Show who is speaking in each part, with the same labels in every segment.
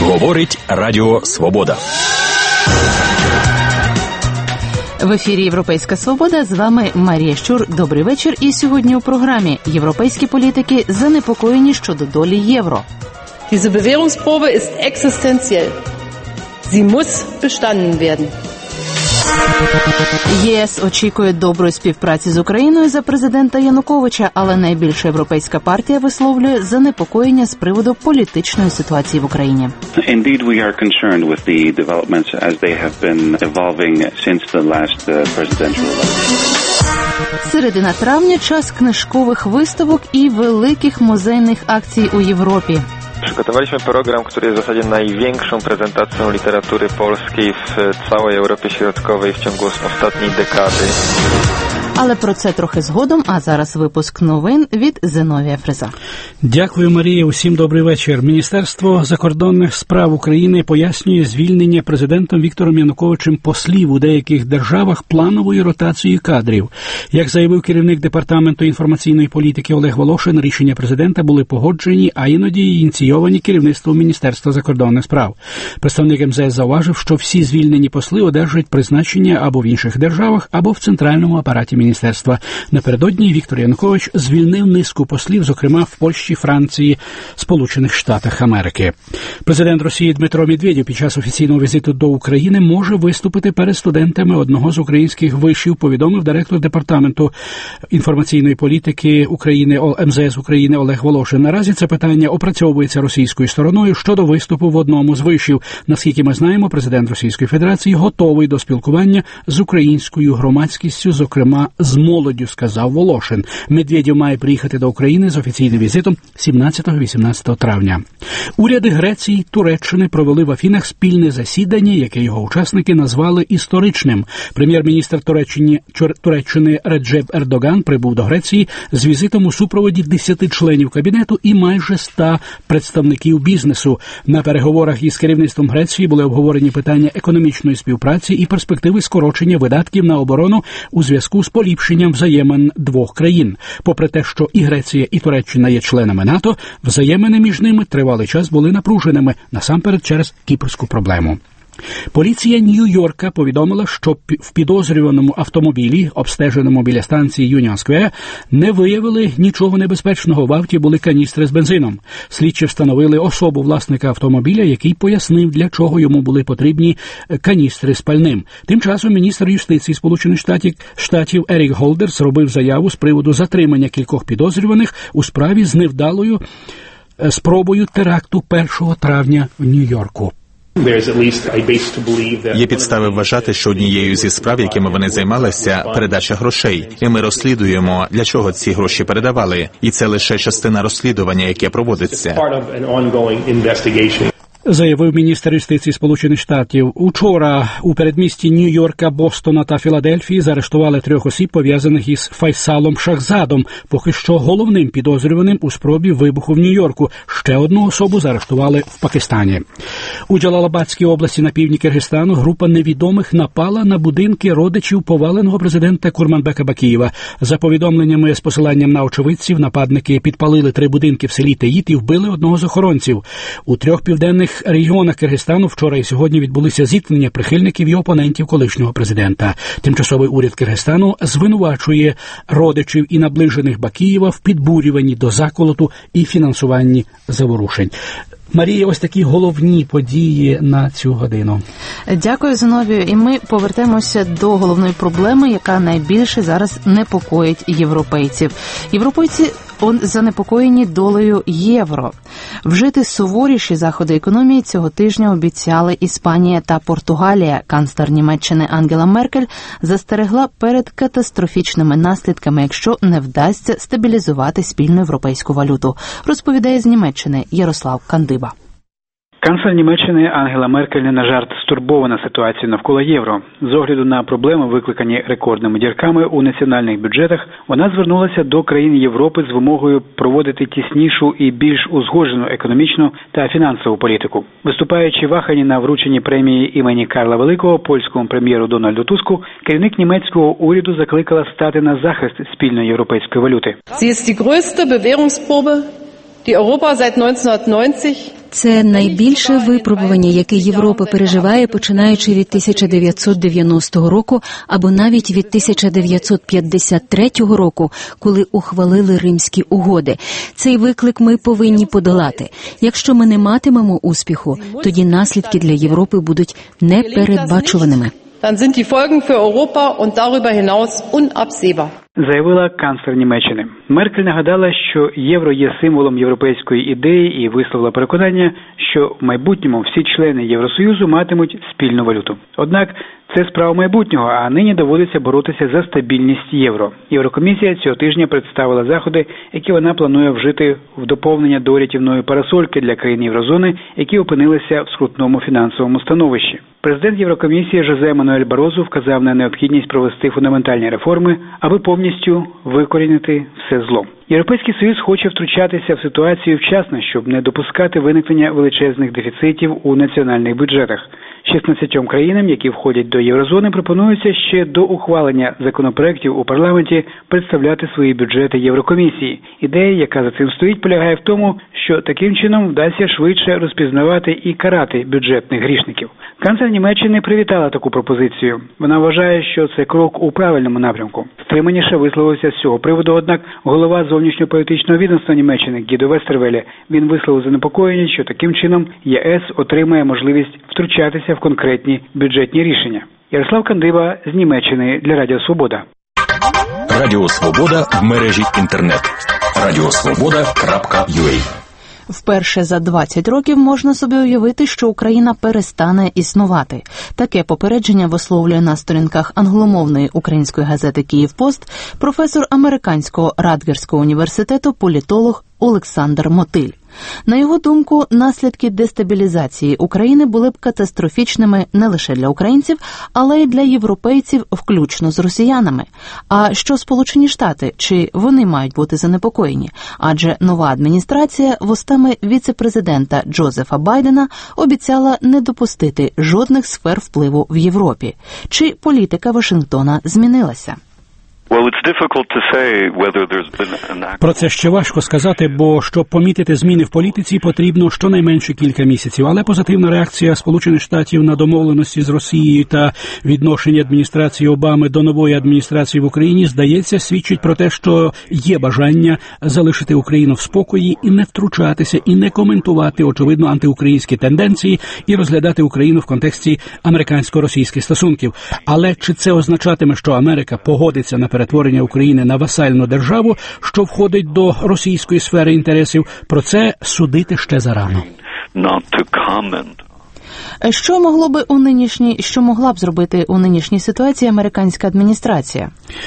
Speaker 1: Говорить Радіо Свобода.
Speaker 2: В ефірі «Європейська Свобода», з вами Марія Щур. Добрий вечір. І сьогодні у програмі європейські політики занепокоєні щодо долі євро.
Speaker 3: Diese Bewährungsprobe ist existenziell. Sie muss bestanden werden.
Speaker 2: ЄС очікує доброї співпраці з Україною за президента Януковича, але найбільша європейська партія висловлює занепокоєння з приводу політичної ситуації в Україні.
Speaker 4: Indeed, we are concerned with the developments as they have been evolving since the last presidential election.
Speaker 2: Середина травня – час книжкових виставок і великих музейних акцій у Європі.
Speaker 5: Przygotowaliśmy program, który jest w zasadzie największą prezentacją literatury polskiej w całej Europie Środkowej w ciągu ostatniej dekady.
Speaker 2: Але про це трохи згодом, а зараз випуск новин від Зиновія Фреза.
Speaker 6: Дякую, Марія. Усім добрий вечір. Міністерство закордонних справ України пояснює звільнення президентом Віктором Януковичем послів у деяких державах плановою ротацією кадрів. Як заявив керівник Департаменту інформаційної політики Олег Волошин, рішення президента були погоджені, а іноді ініційовані керівництвом Міністерства закордонних справ. Представник МЗС зауважив, що всі звільнені посли одержать призначення або в інших державах, або в центральному апараті міністерства. Напередодні Віктор Янукович звільнив низку послів, зокрема в Польщі, Франції, Сполучених Штатах Америки. Президент Росії Дмитро Медведєв під час офіційного візиту до України може виступити перед студентами одного з українських вишів, повідомив директор Департаменту інформаційної політики України МЗС України Олег Волошин. Наразі це питання опрацьовується російською стороною щодо виступу в одному з вишів. Наскільки ми знаємо, президент Російської Федерації готовий до спілкування з українською громадськістю, зокрема з молоддю, сказав Волошин. Медведєв має приїхати до України з офіційним візитом 17-18 травня. Уряди Греції і Туреччини провели в Афінах спільне засідання, яке його учасники назвали історичним. Прем'єр-міністр Туреччини Реджеп Ердоган прибув до Греції з візитом у супроводі 10 членів кабінету і майже 100 представників бізнесу. На переговорах із керівництвом Греції були обговорені питання економічної співпраці і перспективи скорочення видатків на оборону у зв'язку з поліпшенням взаємин двох країн. Попри те, що і Греція, і Туреччина є членами НАТО, взаємини між ними тривалий час були напруженими, насамперед через кіпрську проблему. Поліція Нью-Йорка повідомила, що в підозрюваному автомобілі, обстеженому біля станції Юніон Сквер, не виявили нічого небезпечного. В авті були каністри з бензином. Слідчі встановили особу власника автомобіля, який пояснив, для чого йому були потрібні каністри з пальним. Тим часом міністр юстиції Сполучених Штатів Ерік Голдер зробив заяву з приводу затримання кількох підозрюваних у справі з невдалою спробою теракту 1 травня в Нью-Йорку.
Speaker 7: Є підстави вважати, що однією зі справ, якими вони займалися, передача грошей. І ми розслідуємо, для чого ці гроші передавали. І це лише частина розслідування, яке проводиться.
Speaker 6: Заявив міністр юстиції Сполучених Штатів. Учора у передмісті Нью-Йорка, Бостона та Філадельфії заарештували 3 осіб, пов'язаних із Файсалом Шахзадом, поки що головним підозрюваним у спробі вибуху в Нью-Йорку. Ще одну особу заарештували в Пакистані. У Джалалабадській області на півдні Киргизстану група невідомих напала на будинки родичів поваленого президента Курманбека Бакієва. За повідомленнями з посиланням на очевидців, нападники підпалили 3 будинки в селі Теїт і вбили одного з охоронців. У 3 південних регіонах Киргизстану вчора і сьогодні відбулися зіткнення прихильників і опонентів колишнього президента. Тимчасовий уряд Киргизстану звинувачує родичів і наближених Бакієва в підбурюванні до заколоту і фінансуванні заворушень. Марія, ось такі головні події на цю годину.
Speaker 2: Дякую, Зиновію. І ми повертаємося до головної проблеми, яка найбільше зараз непокоїть європейців. Європейці занепокоєні долею євро. Вжити суворіші заходи економії цього тижня обіцяли Іспанія та Португалія. Канцлер Німеччини Ангела Меркель застерегла перед катастрофічними наслідками, якщо не вдасться стабілізувати спільну європейську валюту. Розповідає з Німеччини Ярослав Кандиба.
Speaker 8: Канцлер Німеччини Ангела Меркель не на жарт стурбована ситуацією навколо євро. З огляду на проблеми, викликані рекордними дірками у національних бюджетах, вона звернулася до країн Європи з вимогою проводити тіснішу і більш узгоджену економічну та фінансову політику. Виступаючи в Ахені на врученні премії імені Карла Великого польському прем'єру Дональду Туску, керівник німецького уряду закликала стати на захист спільної європейської валюти.
Speaker 3: Sie ist die größte Bewährungsprobe, die Europa seit 1990
Speaker 9: Це найбільше випробування, яке Європа переживає, починаючи від 1990 року або навіть від 1953 року, коли ухвалили Римські угоди. Цей виклик ми повинні подолати. Якщо ми не матимемо успіху, тоді наслідки для Європи будуть непередбачуваними.
Speaker 3: Dann sind die Folgen für Europa und darüber hinaus unabsehbar.
Speaker 8: Заявила канцлер Німеччини. Меркель нагадала, що євро є символом європейської ідеї і висловила переконання, що в майбутньому всі члени Євросоюзу матимуть спільну валюту. Однак це справа майбутнього, а нині доводиться боротися за стабільність євро. Єврокомісія цього тижня представила заходи, які вона планує вжити в доповнення до рятівної парасольки для країн Єврозони, які опинилися в скрутному фінансовому становищі. Президент Єврокомісії Жозе Мануель Барозу вказав на необхідність провести фундаментальні реформи, аби повністю викорінити все зло. Європейський Союз хоче втручатися в ситуацію вчасно, щоб не допускати виникнення величезних дефіцитів у національних бюджетах. 16 країнам, які входять до Єврозони, пропонується ще до ухвалення законопроєктів у парламенті представляти свої бюджети Єврокомісії. Ідея, яка за цим стоїть, полягає в тому, що таким чином вдасться швидше розпізнавати і карати бюджетних грішників. Канцлер Німеччини привітала таку пропозицію. Вона вважає, що це крок у правильному напрямку. Стриманіше висловився з цього приводу, однак голова зовнішньополітичного відомства Німеччини Гідо Вестервеле. Він висловив занепокоєння, що таким чином ЄС отримає можливість втручатися в конкретні бюджетні рішення. Ярослав Кандиба з Німеччини для Радіо Свобода.
Speaker 1: Радіо Свобода в мережі інтернет. radiosvoboda.ua.
Speaker 2: Вперше за 20 років можна собі уявити, що Україна перестане існувати. Таке попередження висловлює на сторінках англомовної української газети «Київпост» професор американського Радгерського університету політолог Олександр Мотиль. На його думку, наслідки дестабілізації України були б катастрофічними не лише для українців, але й для європейців, включно з росіянами. А що Сполучені Штати? Чи вони мають бути занепокоєні? Адже нова адміністрація вустами віце-президента Джозефа Байдена обіцяла не допустити жодних сфер впливу в Європі. Чи політика Вашингтона змінилася?
Speaker 6: Про це ще важко сказати, бо щоб помітити зміни в політиці, потрібно щонайменше кілька місяців. Але позитивна реакція Сполучених Штатів на домовленості з Росією та відношення адміністрації Обами до нової адміністрації в Україні, здається, свідчить про те, що є бажання залишити Україну в спокої і не втручатися, і не коментувати, очевидно, антиукраїнські тенденції і розглядати Україну в контексті американсько-російських стосунків. Але чи це означатиме, що Америка погодиться на перетворення України на васальну державу, що входить до російської сфери інтересів, про це судити ще зарано.
Speaker 2: Що могла б зробити у нинішній ситуації американська адміністрація?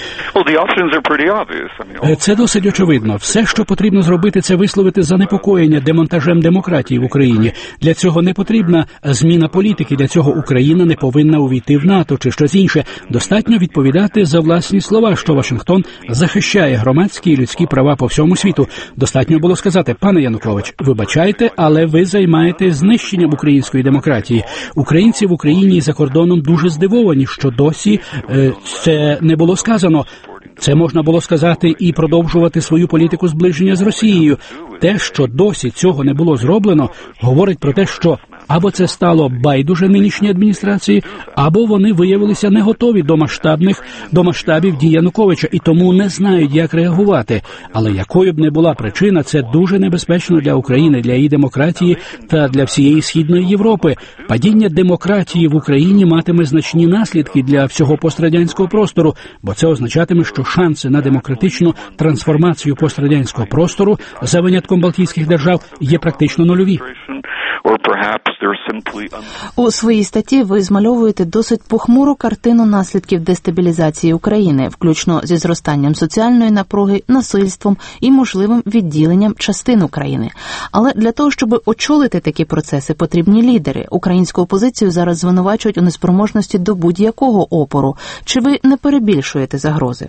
Speaker 6: Це досить очевидно. Все, що потрібно зробити, це висловити занепокоєння демонтажем демократії в Україні. Для цього не потрібна зміна політики, для цього Україна не повинна увійти в НАТО чи щось інше. Достатньо відповідати за власні слова, що Вашингтон захищає громадські і людські права по всьому світу. Достатньо було сказати: пане Янукович, вибачайте, але ви займаєте знищенням української демократії. Українці в Україні і за кордоном дуже здивовані, що досі це не було сказано. Це можна було сказати і продовжувати свою політику зближення з Росією. Те, що досі цього не було зроблено, говорить про те, що або це стало байдуже нинішній адміністрації, або вони виявилися не готові до масштабів дій Януковича і тому не знають, як реагувати. Але якою б не була причина, це дуже небезпечно для України, для її демократії та для всієї Східної Європи. Падіння демократії в Україні матиме значні наслідки для всього пострадянського простору, бо це означатиме, що шанси на демократичну трансформацію пострадянського простору, за винятком Балтійських держав, є практично нульові.
Speaker 2: У своїй статті ви змальовуєте досить похмуру картину наслідків дестабілізації України, включно зі зростанням соціальної напруги, насильством і можливим відділенням частин України. Але для того, щоб очолити такі процеси, потрібні лідери. Українську опозицію зараз звинувачують у неспроможності до будь-якого опору. Чи ви не перебільшуєте загрози?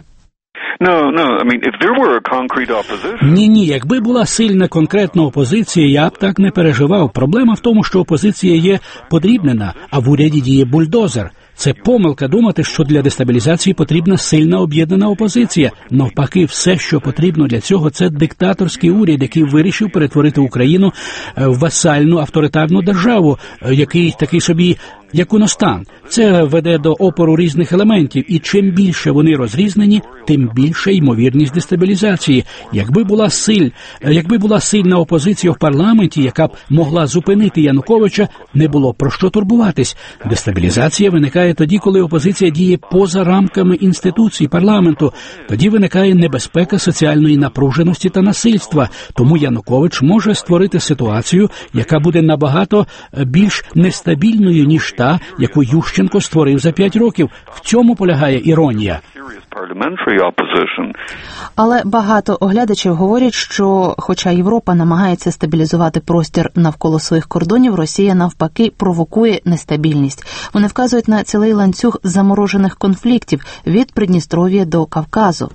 Speaker 6: Ні, якби була сильна конкретна опозиція, я б так не переживав. Проблема в тому, що опозиція є подрібнена, а в уряді діє бульдозер. Це помилка думати, що для дестабілізації потрібна сильна об'єднана опозиція. Навпаки, все, що потрібно для цього, це диктаторський уряд, який вирішив перетворити Україну в васальну авторитарну державу, який такий собі іконостан. Це веде до опору різних елементів, і чим більше вони розрізнені, тим більша ймовірність дестабілізації. Якби була сильна опозиція в парламенті, яка б могла зупинити Януковича, не було про що турбуватись. Дестабілізація виникає тоді, коли опозиція діє поза рамками інституцій парламенту. Тоді виникає небезпека соціальної напруженості та насильства. Тому Янукович може створити ситуацію, яка буде набагато більш нестабільною, ніж та, яку Ющенко створив за 5 років. В цьому полягає іронія.
Speaker 2: Але багато оглядачів говорять, що хоча Європа намагається стабілізувати простір навколо своїх кордонів, Росія навпаки провокує нестабільність. Вони вказують на цілий ланцюг заморожених конфліктів від Придністров'я до Кавказу.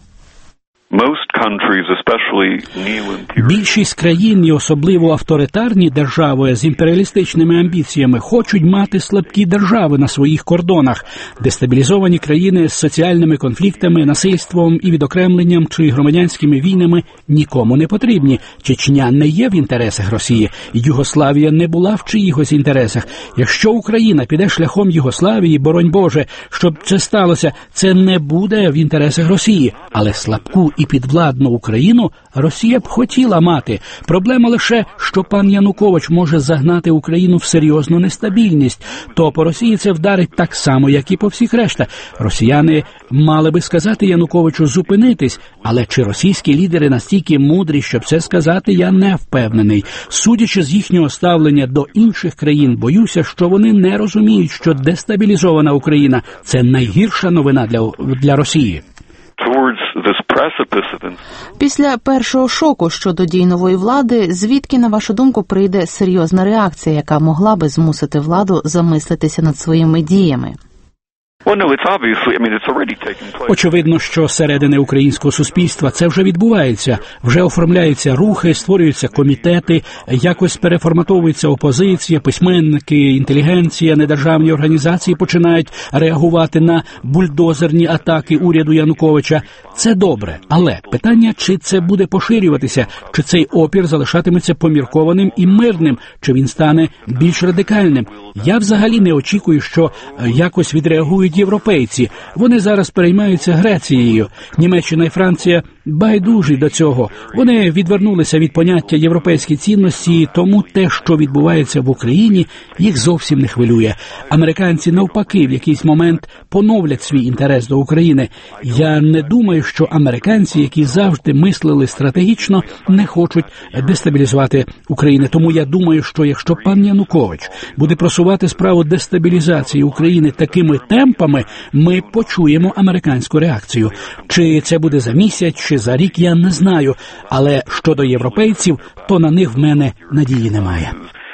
Speaker 6: Більшість країн, і особливо авторитарні держави з імперіалістичними амбіціями, хочуть мати слабкі держави на своїх кордонах. Дестабілізовані країни з соціальними конфліктами, насильством і відокремленням чи громадянськими війнами нікому не потрібні. Чечня не є в інтересах Росії. Югославія не була в чиїхось інтересах. Якщо Україна піде шляхом Югославії, боронь Боже, щоб це сталося, це не буде в інтересах Росії. Але слабку і підвладну Україну Росія б хотіла мати. Проблема лише, що пан Янукович може загнати Україну в серйозну нестабільність. То по Росії це вдарить так само, як і по всіх решта. Росіяни мали би сказати Януковичу зупинитись, але чи російські лідери настільки мудрі, щоб це сказати, я не впевнений. Судячи з їхнього ставлення до інших країн, боюся, що вони не розуміють, що дестабілізована Україна – це найгірша новина для Росії.
Speaker 2: Після першого шоку щодо дій нової влади, звідки, на вашу думку, прийде серйозна реакція, яка могла би змусити владу замислитися над своїми діями?
Speaker 6: Очевидно, що середини українського суспільства це вже відбувається. Вже оформляються рухи, створюються комітети, якось переформатовується опозиція, письменники, інтелігенція, недержавні організації починають реагувати на бульдозерні атаки уряду Януковича. Це добре, але питання, чи це буде поширюватися, чи цей опір залишатиметься поміркованим і мирним, чи він стане більш радикальним. Я взагалі не очікую, що якось відреагують європейці. Вони зараз переймаються Грецією. Німеччина і Франція байдужі до цього. Вони відвернулися від поняття європейські цінності, тому те, що відбувається в Україні, їх зовсім не хвилює. Американці навпаки в якийсь момент поновлять свій інтерес до України. Я не думаю, що американці, які завжди мислили стратегічно, не хочуть дестабілізувати Україну. Тому я думаю, що якщо пан Янукович буде просувати справу дестабілізації України такими темпами, ми почуємо американську реакцію. Чи це буде за місяць, чи за рік, я не знаю. Але щодо європейців, то на них в мене надії немає.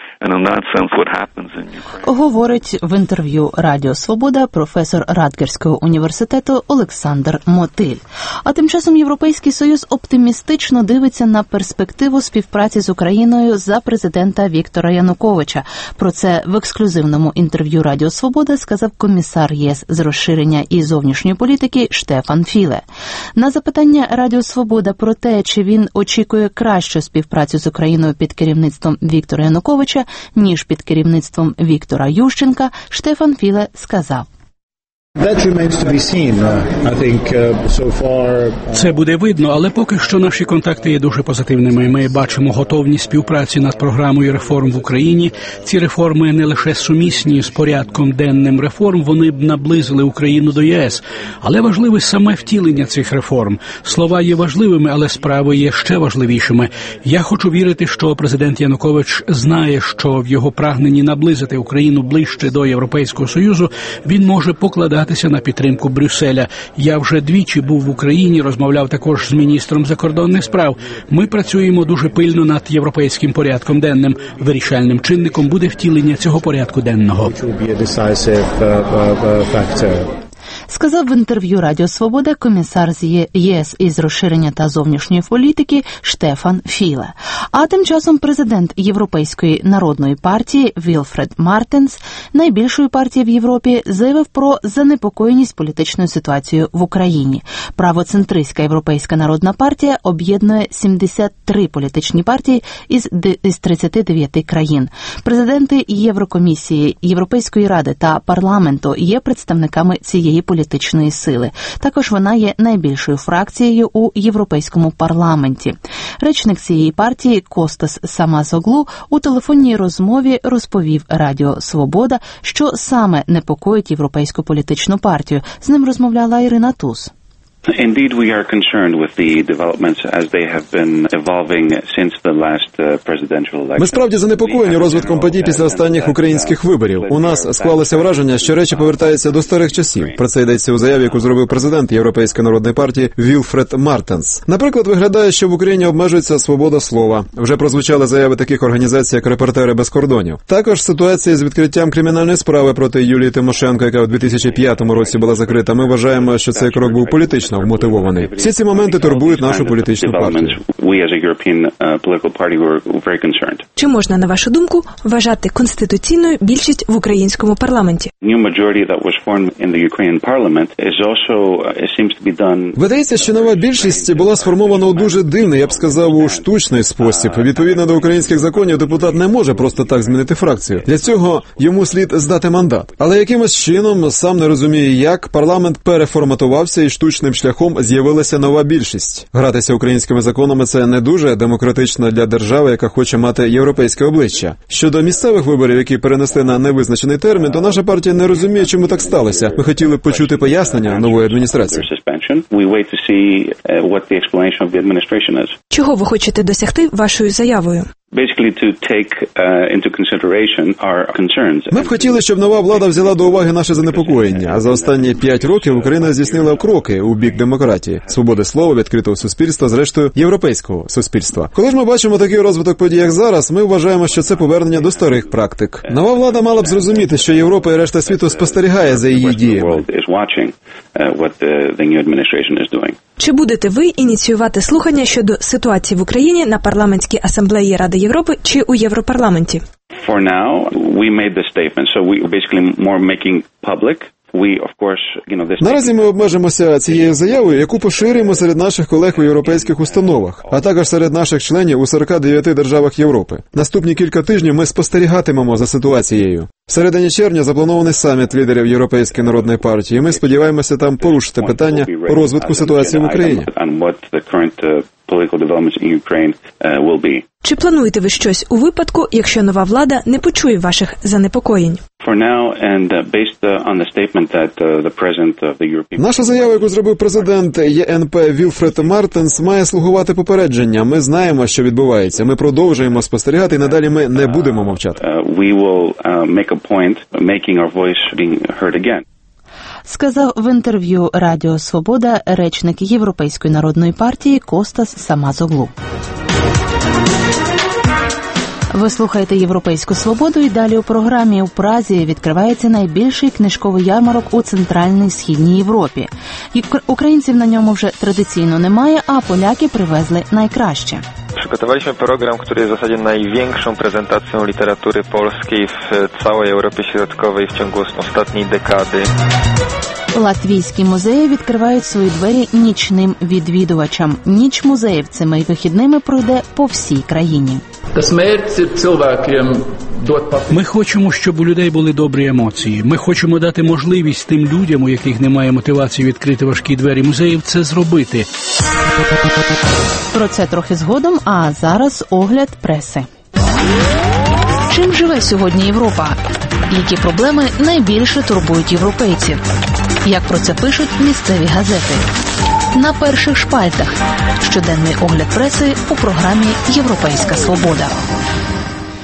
Speaker 2: Говорить в інтерв'ю Радіо Свобода професор Радгерського університету Олександр Мотиль. А тим часом Європейський Союз оптимістично дивиться на перспективу співпраці з Україною за президента Віктора Януковича. Про це в ексклюзивному інтерв'ю Радіо Свобода сказав комісар ЄС з розширення і зовнішньої політики Штефан Філе. На запитання Радіо Свобода про те, чи він очікує кращу співпрацю з Україною під керівництвом Віктора Януковича, ніж під керівництвом Віктора Ющенка, Штефан Філе сказав.
Speaker 6: Це буде видно, але поки що наші контакти є дуже позитивними. Ми бачимо готовність співпраці над програмою реформ в Україні. Ці реформи не лише сумісні з порядком денним реформ, вони б наблизили Україну до ЄС. Але важливе саме втілення цих реформ. Слова є важливими, але справи є ще важливішими. Я хочу вірити, що президент Янукович знає, що в його прагненні наблизити Україну ближче до Європейського Союзу він може покладатися на підтримку Брюсселя. Я вже двічі був в Україні, розмовляв також з міністром закордонних справ. Ми працюємо дуже пильно над європейським порядком денним. Вирішальним чинником буде втілення цього порядку денного.
Speaker 2: сказав в інтерв'ю Радіо Свобода комісар з ЄС із розширення та зовнішньої політики Штефан Філе. А тим часом президент Європейської народної партії Вільфред Мартенс, найбільшої партії в Європі, заявив про занепокоєність політичною ситуацією в Україні. Правоцентристська Європейська народна партія об'єднує 73 політичні партії із 39 країн. Президенти Єврокомісії, Європейської ради та парламенту є представниками цієї політичної сили. Також вона є найбільшою фракцією у Європейському парламенті. Речник цієї партії Костас Самазоглу у телефонній розмові розповів Радіо Свобода, що саме непокоїть Європейську політичну партію. З ним розмовляла Ірина Туз.
Speaker 4: Indeed, we are concerned with the developments as they have been evolving since the last presidential election.
Speaker 10: Ми справді занепокоєні розвитком подій після останніх українських виборів. У нас склалося враження, що речі повертаються до старих часів. Про це йдеться у заяві, яку зробив президент Європейської народної партії Вільфред Мартенс. Наприклад, виглядає, що в Україні обмежується свобода слова. Вже прозвучали заяви таких організацій, як «Репортери без кордонів». Також ситуація з відкриттям кримінальної справи проти Юлії Тимошенко, яка в 2005 році була закрита. Ми вважаємо, що цей крок був політично вмотивований. Всі ці моменти турбують нашу політичну партію.
Speaker 11: Чи можна, на вашу думку, вважати конституційною більшість в українському парламенті?
Speaker 10: Видається, що нова більшість була сформована у дуже дивний, я б сказав, у штучний спосіб. Відповідно до українських законів, депутат не може просто так змінити фракцію. Для цього йому слід здати мандат. Але якимось чином, сам не розуміє як, парламент переформатувався і штучним шляхом з'явилася нова більшість. Гратися українськими законами – це не дуже демократично для держави, яка хоче мати європейське обличчя. Щодо місцевих виборів, які перенесли на невизначений термін, то наша партія не розуміє, чому так сталося. Ми хотіли б почути пояснення нової адміністрації.
Speaker 11: Чого ви хочете досягти вашою заявою?
Speaker 10: Ми б хотіли, щоб нова влада взяла до уваги наше занепокоєння, а за останні 5 років Україна здійснила кроки у бік демократії, свободи слова, відкритого суспільства, зрештою, європейського суспільства. Коли ж ми бачимо такий розвиток подій, як зараз, ми вважаємо, що це повернення до старих практик. Нова влада мала б зрозуміти, що Європа і решта світу спостерігає за її діями.
Speaker 11: Чи будете ви ініціювати слухання щодо ситуації в Україні на парламентській асамблеї Ради Європи чи у Європарламенті?
Speaker 4: For now, we made the statement, so we basically more making public.
Speaker 10: Наразі ми обмежимося цією заявою, яку поширюємо серед наших колег у європейських установах, а також серед наших членів у 49 державах Європи. Наступні кілька тижнів ми спостерігатимемо за ситуацією. В середині червня запланований саміт лідерів Європейської народної партії, і ми сподіваємося там порушити питання розвитку ситуації в Україні.
Speaker 11: Чи плануєте ви щось у випадку, якщо нова влада не почує ваших занепокоєнь?
Speaker 10: Наша заява, яку зробив президент ЄНП Вільфред Мартенс, має слугувати попередженням. Ми знаємо, що відбувається. Ми продовжуємо спостерігати, і надалі ми не будемо мовчати.
Speaker 2: Сказав в інтерв'ю Радіо Свобода речник Європейської народної партії Костас Самазоглу. Ви слухаєте «Європейську свободу» і далі у програмі. У Празі відкривається найбільший книжковий ярмарок у Центральній Східній Європі. Українців на ньому вже традиційно немає, а поляки привезли найкраще.
Speaker 5: Przygotowaliśmy program, który jest w zasadzie największą prezentacją literatury polskiej w całej Europie Środkowej w ciągu ostatniej dekady.
Speaker 2: Латвійські музеї відкривають свої двері нічним відвідувачам. Ніч музеїв цими вихідними пройде по всій країні.
Speaker 6: Ми хочемо, щоб у людей були добрі емоції. Ми хочемо дати можливість тим людям, у яких немає мотивації відкрити важкі двері музеїв, це зробити.
Speaker 2: Про це трохи згодом, а зараз огляд преси. Чим живе сьогодні Європа? Які проблеми найбільше турбують європейців? Як про це пишуть місцеві газети? На перших шпальтах. Щоденний огляд преси у програмі «Європейська свобода». В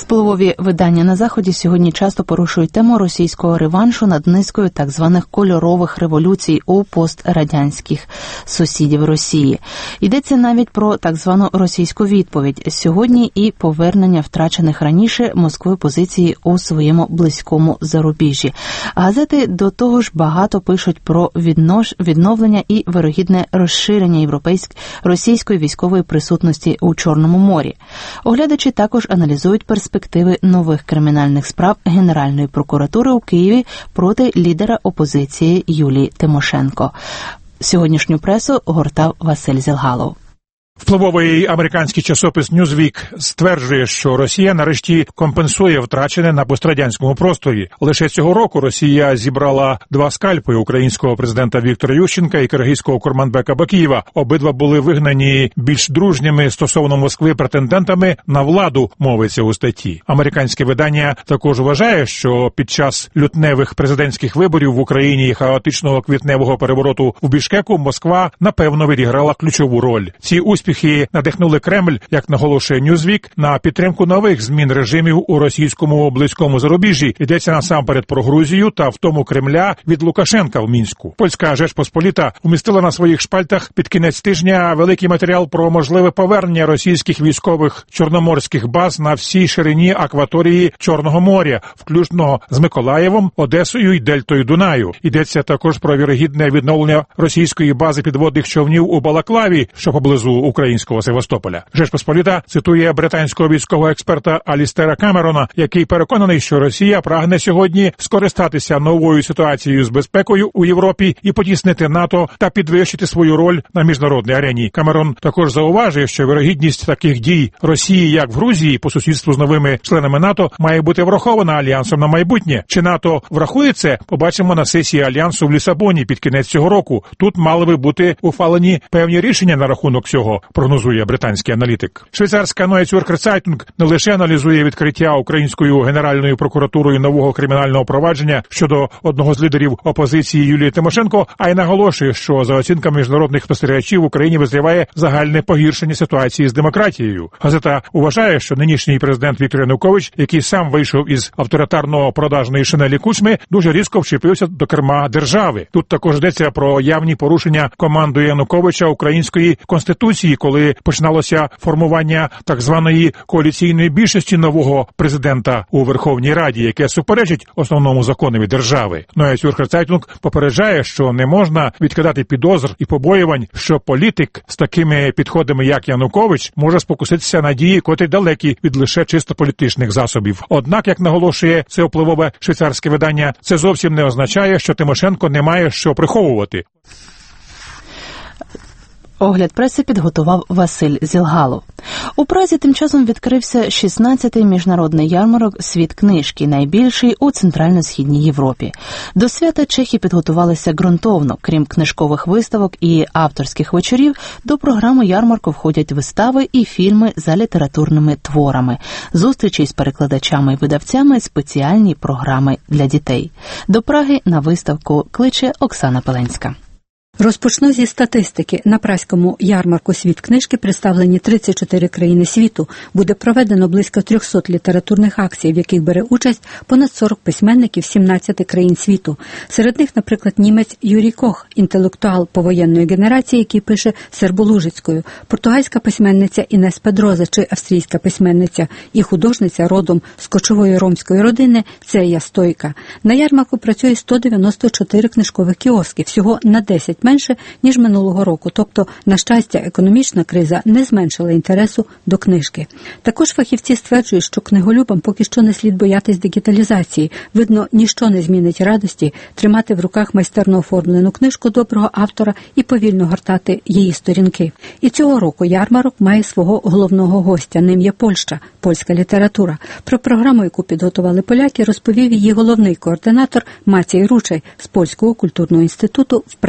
Speaker 2: Впливові видання на Заході сьогодні часто порушують тему російського реваншу над низкою так званих кольорових революцій у пострадянських сусідів Росії. Йдеться навіть про так звану російську відповідь сьогодні і повернення втрачених раніше Москвою позиції у своєму близькому зарубіжжі. Газети до того ж багато пишуть про відновлення і вирогідне розширення російської військової присутності у Чорному морі. Оглядачі також аналізують перспективи нових кримінальних справ Генеральної прокуратури у Києві проти лідера опозиції Юлії Тимошенко. Сьогоднішню пресу гортав Василь Зілгалов.
Speaker 12: Впливовий американський часопис Newsweek стверджує, що Росія нарешті компенсує втрачене на пострадянському просторі. Лише цього року Росія зібрала 2 скальпи українського президента Віктора Ющенка і киргизького Курманбека Бакієва. Обидва були вигнані більш дружніми стосовно Москви претендентами на владу, мовиться у статті. Американське видання також вважає, що під час лютневих президентських виборів в Україні і хаотичного квітневого перевороту в Бішкеку Москва, напевно, відіграла ключову роль. Ці успіхи надихнули Кремль, як наголошує Newsweek, на підтримку нових змін режимів у російському близькому зарубіжжі. Йдеться насамперед про Грузію та втому Кремля від Лукашенка в Мінську. Польська Жечпосполіта умістила на своїх шпальтах під кінець тижня великий матеріал про можливе повернення російських військових чорноморських баз на всій ширині акваторії Чорного моря, включно з Миколаєвом, Одесою і Дельтою Дунаю. Йдеться також про вірогідне відновлення російської бази підводних човнів у Балаклаві, що поблизу українського Севастополя. Жечпосполіта цитує британського військового експерта Алістера Камерона, який переконаний, що Росія прагне сьогодні скористатися новою ситуацією з безпекою у Європі і потіснити НАТО та підвищити свою роль на міжнародній арені. Камерон також зауважує, що вірогідність таких дій Росії, як в Грузії, по сусідству з новими членами НАТО, має бути врахована Альянсом на майбутнє. Чи НАТО врахує це, побачимо на сесії Альянсу в Лісабоні під кінець цього року. Тут мали би бути ухвалені певні рішення на рахунок цього, прогнозує британський аналітик. Швейцарська Neue Zürcher Zeitung не лише аналізує відкриття українською Генеральною прокуратурою нового кримінального провадження щодо одного з лідерів опозиції Юлії Тимошенко, а й наголошує, що за оцінками міжнародних спостерігачів в Україні визріває загальне погіршення ситуації з демократією. Газета вважає, що нинішній президент Віктор Янукович, який сам вийшов із авторитарно-продажної шинелі Кучми, дуже різко вчепився до керма держави. Тут також йдеться про явні порушення командою Януковича української конституції, коли починалося формування так званої коаліційної більшості нового президента у Верховній Раді, яке суперечить основному законові держави. Neue Zürcher Zeitung попереджає, що не можна відкидати підозр і побоювань, що політик з такими підходами, як Янукович, може спокуситися на дії, котрі далекі від лише чисто політичних засобів. Однак, як наголошує це впливове швейцарське видання, це зовсім не означає, що Тимошенко не має що приховувати.
Speaker 2: Огляд преси підготував Василь Зілгалов. У Празі тим часом відкрився 16-й міжнародний ярмарок «Світ книжки», найбільший у Центрально-Східній Європі. До свята чехи підготувалися ґрунтовно. Крім книжкових виставок і авторських вечорів, до програми ярмарку входять вистави і фільми за літературними творами, зустрічі з перекладачами і видавцями, спеціальні програми для дітей. До Праги на виставку кличе Оксана Пеленська.
Speaker 9: Розпочну зі статистики. На Празькому ярмарку «Світ книжки» представлені 34 країни світу. Буде проведено близько 300 літературних акцій, в яких бере участь понад 40 письменників 17 країн світу. Серед них, наприклад, німець Юрій Кох, інтелектуал повоєнної генерації, який пише серболужицькою, португальська письменниця Інес Педроза чи австрійська письменниця і художниця родом з кочової ромської родини Цея Стойка. На ярмарку працює 194 книжкових кіоски, всього на 10 менше, ніж минулого року. Тобто, на щастя, економічна криза не зменшила інтересу до книжки. Також фахівці стверджують, що книголюбам поки що не слід боятись дигіталізації. Видно, ніщо не змінить радості тримати в руках майстерно оформлену книжку доброго автора і повільно гортати її сторінки. І цього року ярмарок має свого головного гостя. Ним є Польща, польська література. Про програму, яку підготували поляки, розповів її головний координатор Маciej Ruczej з Польського культурного інституту в Празі.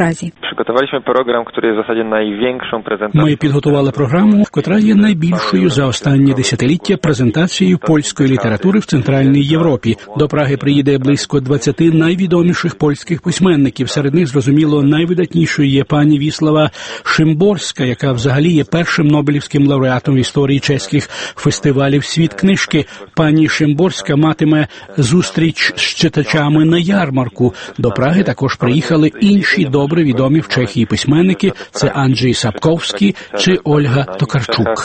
Speaker 5: Przygotowaliśmy program, który jest w zasadzie największą prezentacją.
Speaker 6: Ми підготували програму, котра є найбільшою за останні десятиліття презентацією польської літератури в Центральній Європі. До Праги приїде близько 20 найвідоміших польських письменників. Серед них, зрозуміло, найвидатнішою є пані Віслава Шимборська, яка взагалі є першим Нобелівським лауреатом в історії чеських фестивалів «Світ книжки». Пані Шимборська матиме зустріч з читачами на ярмарку. До Праги також приїхали інші добре відомі в Чехії письменники – це Анджей Сапковський чи Ольга Токарчук.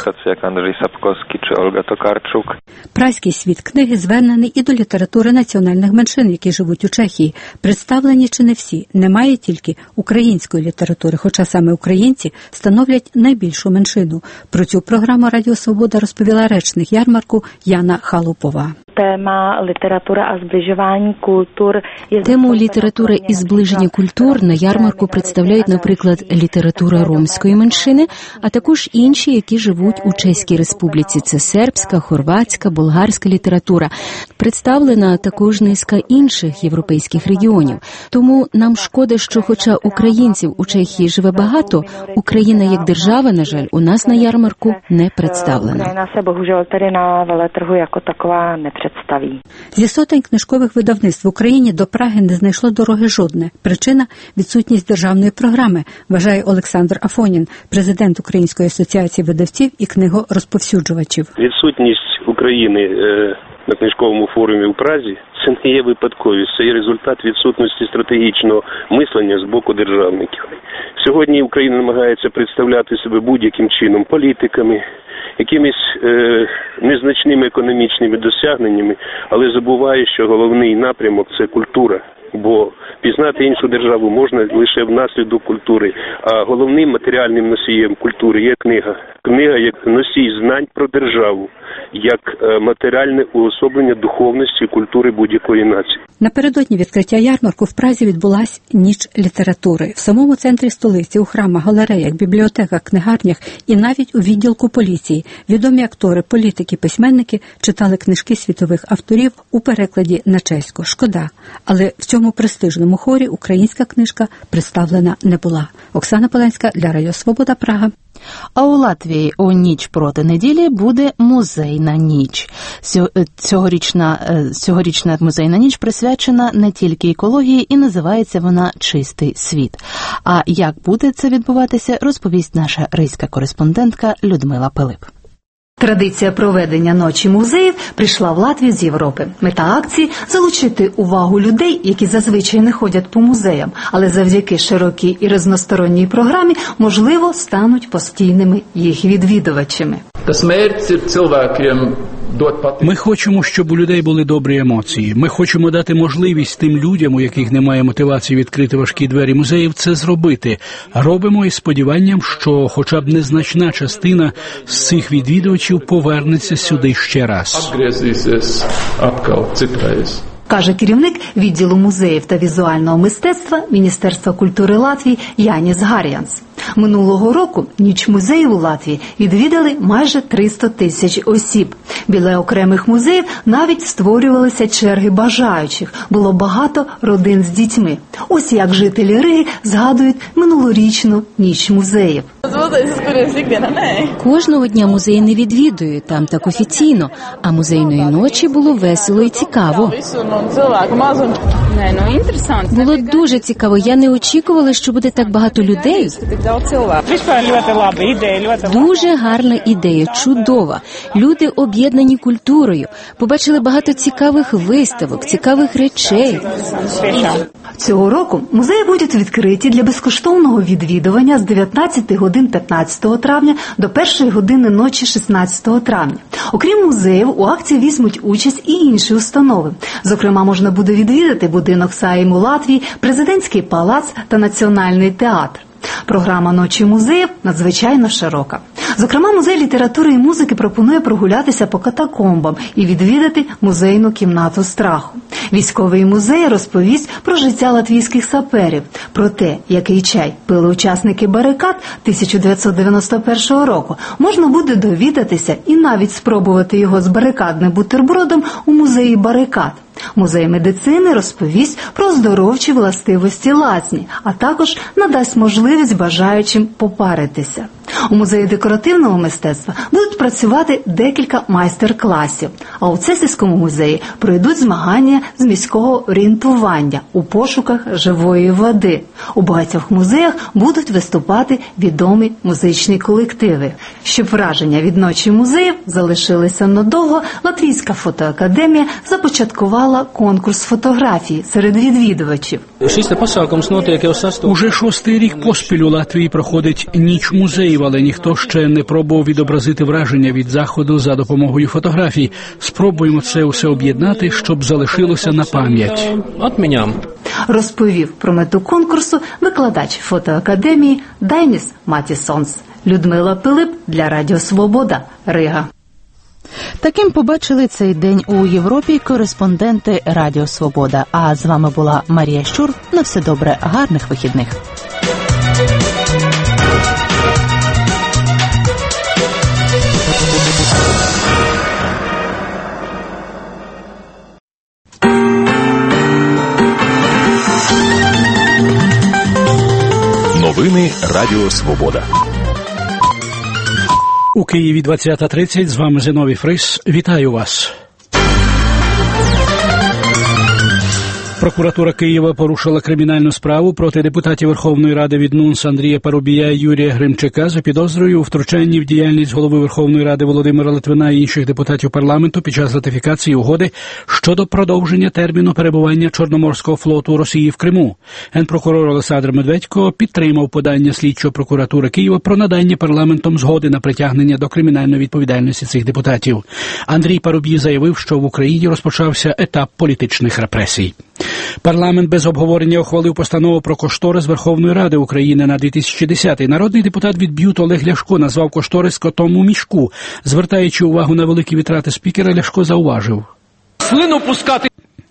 Speaker 9: Празький світ книги звернений і до літератури національних меншин, які живуть у Чехії. Представлені чи не всі. Немає тільки української літератури, хоча саме українці становлять найбільшу меншину. Про цю програму Радіо Свобода розповіла речник ярмарку Яна Халупова. Тему літератури і зближення культур на ярмарку представляють, наприклад, література ромської меншини, а також інші, які живуть у Чеській Республіці. Це сербська, хорватська, болгарська література. Представлена також низка інших європейських регіонів. Тому нам шкода, що хоча українців у Чехії живе багато, Україна як держава, на жаль, у нас на ярмарку не представлена. Зі сотень книжкових видавництв в Україні до Праги не знайшло дороги жодне. Причина – відсутність державної програми, вважає Олександр Афонін, президент Української асоціації видавців і книгорозповсюджувачів.
Speaker 13: Відсутність України на книжковому форумі у Празі – це не є випадковість, це є результат відсутності стратегічного мислення з боку державників. Сьогодні Україна намагається представляти себе будь-яким чином політиками, якимись незначними економічними досягненнями, але забуває, що головний напрямок – це культура. Бо пізнати іншу державу можна лише внаслідок культури, а головним матеріальним носієм культури є книга. Книга як носій знань про державу, як матеріальне уособлення духовності і культури будь-якої нації.
Speaker 9: Напередодні відкриття ярмарку в Празі відбулась ніч літератури. В самому центрі столиці, у храмах, галереях, бібліотеках, книгарнях і навіть у відділку поліції відомі актори, політики, письменники читали книжки світових авторів у перекладі на чеську. Шкода. Але в цьому престижному хорі українська книжка представлена не була. Оксана Поленська для Радіо Свобода, Прага.
Speaker 2: А у Латвії у ніч проти неділі буде музейна ніч. Цьогорічна музейна ніч присвячена не тільки екології і називається вона «Чистий світ». А як буде це відбуватися, розповість наша ризька кореспондентка Людмила Пилип.
Speaker 14: Традиція проведення ночі музеїв прийшла в Латвію з Європи. Мета акції – залучити увагу людей, які зазвичай не ходять по музеям, але завдяки широкій і різносторонній програмі, можливо, стануть постійними їх відвідувачами.
Speaker 6: Ми хочемо, щоб у людей були добрі емоції. Ми хочемо дати можливість тим людям, у яких немає мотивації відкрити важкі двері музеїв, це зробити. Робимо із сподіванням, що хоча б незначна частина з цих відвідувачів повернеться сюди ще раз.
Speaker 14: Каже керівник відділу музеїв та візуального мистецтва Міністерства культури Латвії Яніс Гар'янс. Минулого року ніч музеїв у Латвії відвідали майже 300 тисяч осіб. Біля окремих музеїв навіть створювалися черги бажаючих. Було багато родин з дітьми. Ось як жителі Риги згадують минулорічну ніч музеїв.
Speaker 9: Кожного дня музеї не відвідую, там так офіційно, а музейної ночі було весело і цікаво. Було дуже цікаво, я не очікувала, що буде так багато людей. Дуже гарна ідея, чудова. Люди об'єднані культурою, побачили багато цікавих виставок, цікавих речей.
Speaker 14: Цього року музеї будуть відкриті для безкоштовного відвідування з 19 годин 15 травня до 1 години ночі 16 травня. Окрім музеїв, у акції візьмуть участь і інші установи. Зокрема, можна буде відвідати будинок Сайму Латвії, президентський палац та національний театр. Програма «Ночі музеїв» надзвичайно широка. Зокрема, музей літератури і музики пропонує прогулятися по катакомбам і відвідати музейну кімнату страху. Військовий музей розповість про життя латвійських саперів, про те, який чай пили учасники барикад 1991 року. Можна буде довідатися і навіть спробувати його з барикадним бутербродом у музеї барикад. Музей медицини розповість про оздоровчі властивості лазні, а також надасть можливість бажаючим попаритися. У музеї декоративного мистецтва будуть працювати декілька майстер-класів, а у Цесівському музеї пройдуть змагання з міського орієнтування у пошуках живої води. У багатьох музеях будуть виступати відомі музичні колективи. Щоб враження від ночі музеїв залишилися надовго, Латвійська фотоакадемія започаткувала конкурс фотографій серед відвідувачів.
Speaker 6: Уже 6-й рік поспіль у Латвії проходить ніч музеїв, але ніхто ще не пробував відобразити враження від заходу за допомогою фотографій. Спробуємо це усе об'єднати, щоб залишилося на пам'ять.
Speaker 14: Розповів про мету конкурсу викладач фотоакадемії Дайніс Матісонс. Людмила Пилип для Радіо Свобода, Рига.
Speaker 2: Таким побачили цей день у Європі кореспонденти Радіо Свобода. А з вами була Марія Щур. На все добре, гарних вихідних.
Speaker 1: Новини Радіо Свобода.
Speaker 6: У Києві 20:30. З вами Зиновій Фрис. Вітаю вас. Прокуратура Києва порушила кримінальну справу проти депутатів Верховної Ради від НУНС Андрія Парубія і Юрія Гримчака за підозрою у втручанні в діяльність голови Верховної Ради Володимира Литвина і інших депутатів парламенту під час ратифікації угоди щодо продовження терміну перебування Чорноморського флоту Росії в Криму. Генпрокурор Олександр Медведько підтримав подання слідчої прокуратури Києва про надання парламентом згоди на притягнення до кримінальної відповідальності цих депутатів. Андрій Парубій заявив, що в Україні розпочався етап політичних репресій. Парламент без обговорення ухвалив постанову про кошторис Верховної Ради України на 2010-й. Народний депутат від БЮТ Олег Ляшко назвав кошторис котом у мішку. Звертаючи увагу на великі витрати спікера, Ляшко зауважив:
Speaker 15: слину пускати.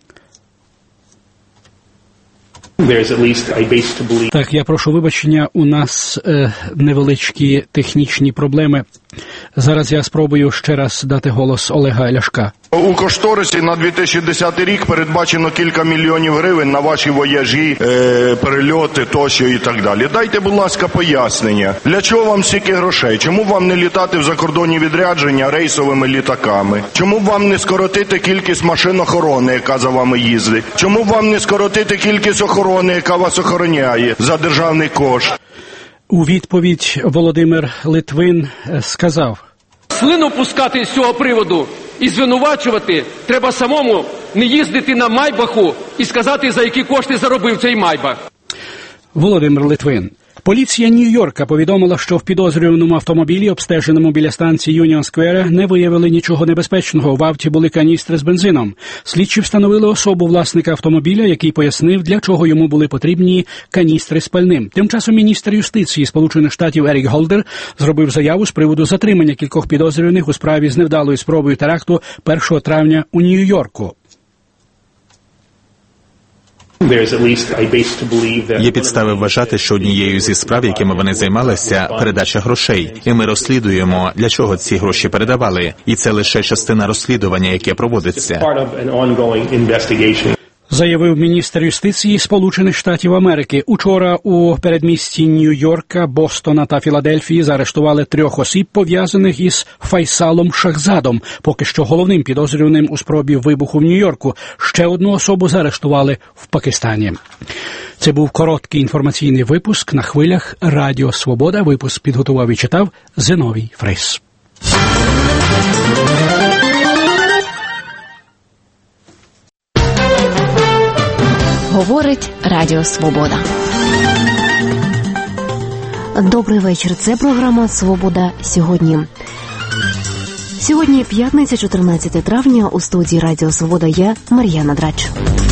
Speaker 6: Так, я прошу вибачення, у нас невеличкі технічні проблеми. Зараз я спробую ще раз дати голос Олега Ляшка.
Speaker 16: У кошторисі на 2010 рік передбачено кілька мільйонів гривень на ваші вояжі, перельоти тощо і так далі. Дайте, будь ласка, пояснення. Для чого вам стільки грошей? Чому вам не літати в закордонні відрядження рейсовими літаками? Чому вам не скоротити кількість машин охорони, яка за вами їздить? Чому вам не скоротити кількість охорони, яка вас охороняє за державний кошт?
Speaker 6: У відповідь Володимир Литвин сказав:
Speaker 15: слину пускати з цього приводу і звинувачувати треба самому, не їздити на Майбаху і сказати, за які кошти заробив цей Майбах.
Speaker 6: Володимир Литвин. Поліція Нью-Йорка повідомила, що в підозрюваному автомобілі, обстеженому біля станції Юніон Сквера, не виявили нічого небезпечного. В авті були каністри з бензином. Слідчі встановили особу власника автомобіля, який пояснив, для чого йому були потрібні каністри з пальним. Тим часом міністр юстиції Сполучених Штатів Ерік Голдер зробив заяву з приводу затримання кількох підозрюваних у справі з невдалою спробою теракту 1 травня у Нью-Йорку.
Speaker 7: Є підстави вважати, що однією зі справ, якими вони займалися, передача грошей. І ми розслідуємо, для чого ці гроші передавали. І це лише частина розслідування, яке проводиться.
Speaker 6: Заявив міністр юстиції Сполучених Штатів Америки. Учора у передмісті Нью-Йорка, Бостона та Філадельфії заарештували 3 осіб, пов'язаних із Файсалом Шахзадом, поки що головним підозрюваним у спробі вибуху в Нью-Йорку. Ще одну особу заарештували в Пакистані. Це був короткий інформаційний випуск на хвилях Радіо Свобода. Випуск підготував і читав Зиновій Фрис.
Speaker 9: Говорить Радіо Свобода. Добрий вечір. Це програма «Свобода сьогодні». Сьогодні п'ятниця, 14 травня. У студії Радіо Свобода я, Мар'яна Драч.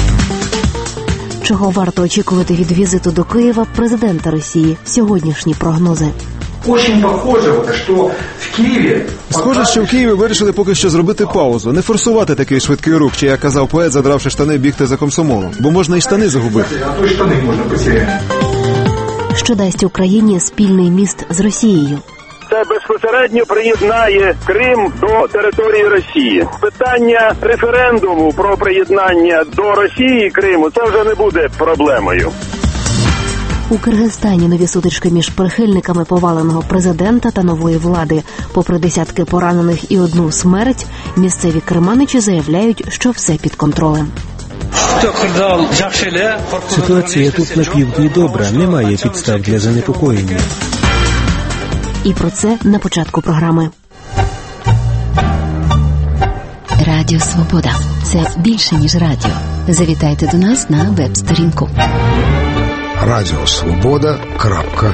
Speaker 9: Чого варто очікувати від візиту до Києва президента Росії? Сьогоднішні прогнози.
Speaker 17: Очень похоже, що в Києві...
Speaker 10: Схоже, що в Києві вирішили поки що зробити паузу, не форсувати такий швидкий рух, чи, як казав поет, задравши штани, бігти за комсомолом. Бо можна і штани загубити.
Speaker 17: А то й штани можна потеряти.
Speaker 9: Що дасть Україні спільний міст з Росією?
Speaker 18: це безпосередньо приєднає Крим до території Росії. Питання референдуму про приєднання до Росії Криму це вже не буде проблемою.
Speaker 19: У Киргизстані нові сутички між прихильниками поваленого президента та нової влади. Попри десятки поранених і одну смерть, місцеві керманичі заявляють, що все під контролем.
Speaker 20: Ситуація тут на півдні добра, немає підстав для занепокоєння.
Speaker 19: І про це на початку програми.
Speaker 9: Радіо Свобода – це більше, ніж радіо. Завітайте до нас на веб-сторінку.
Speaker 21: Радіосвобода.ua.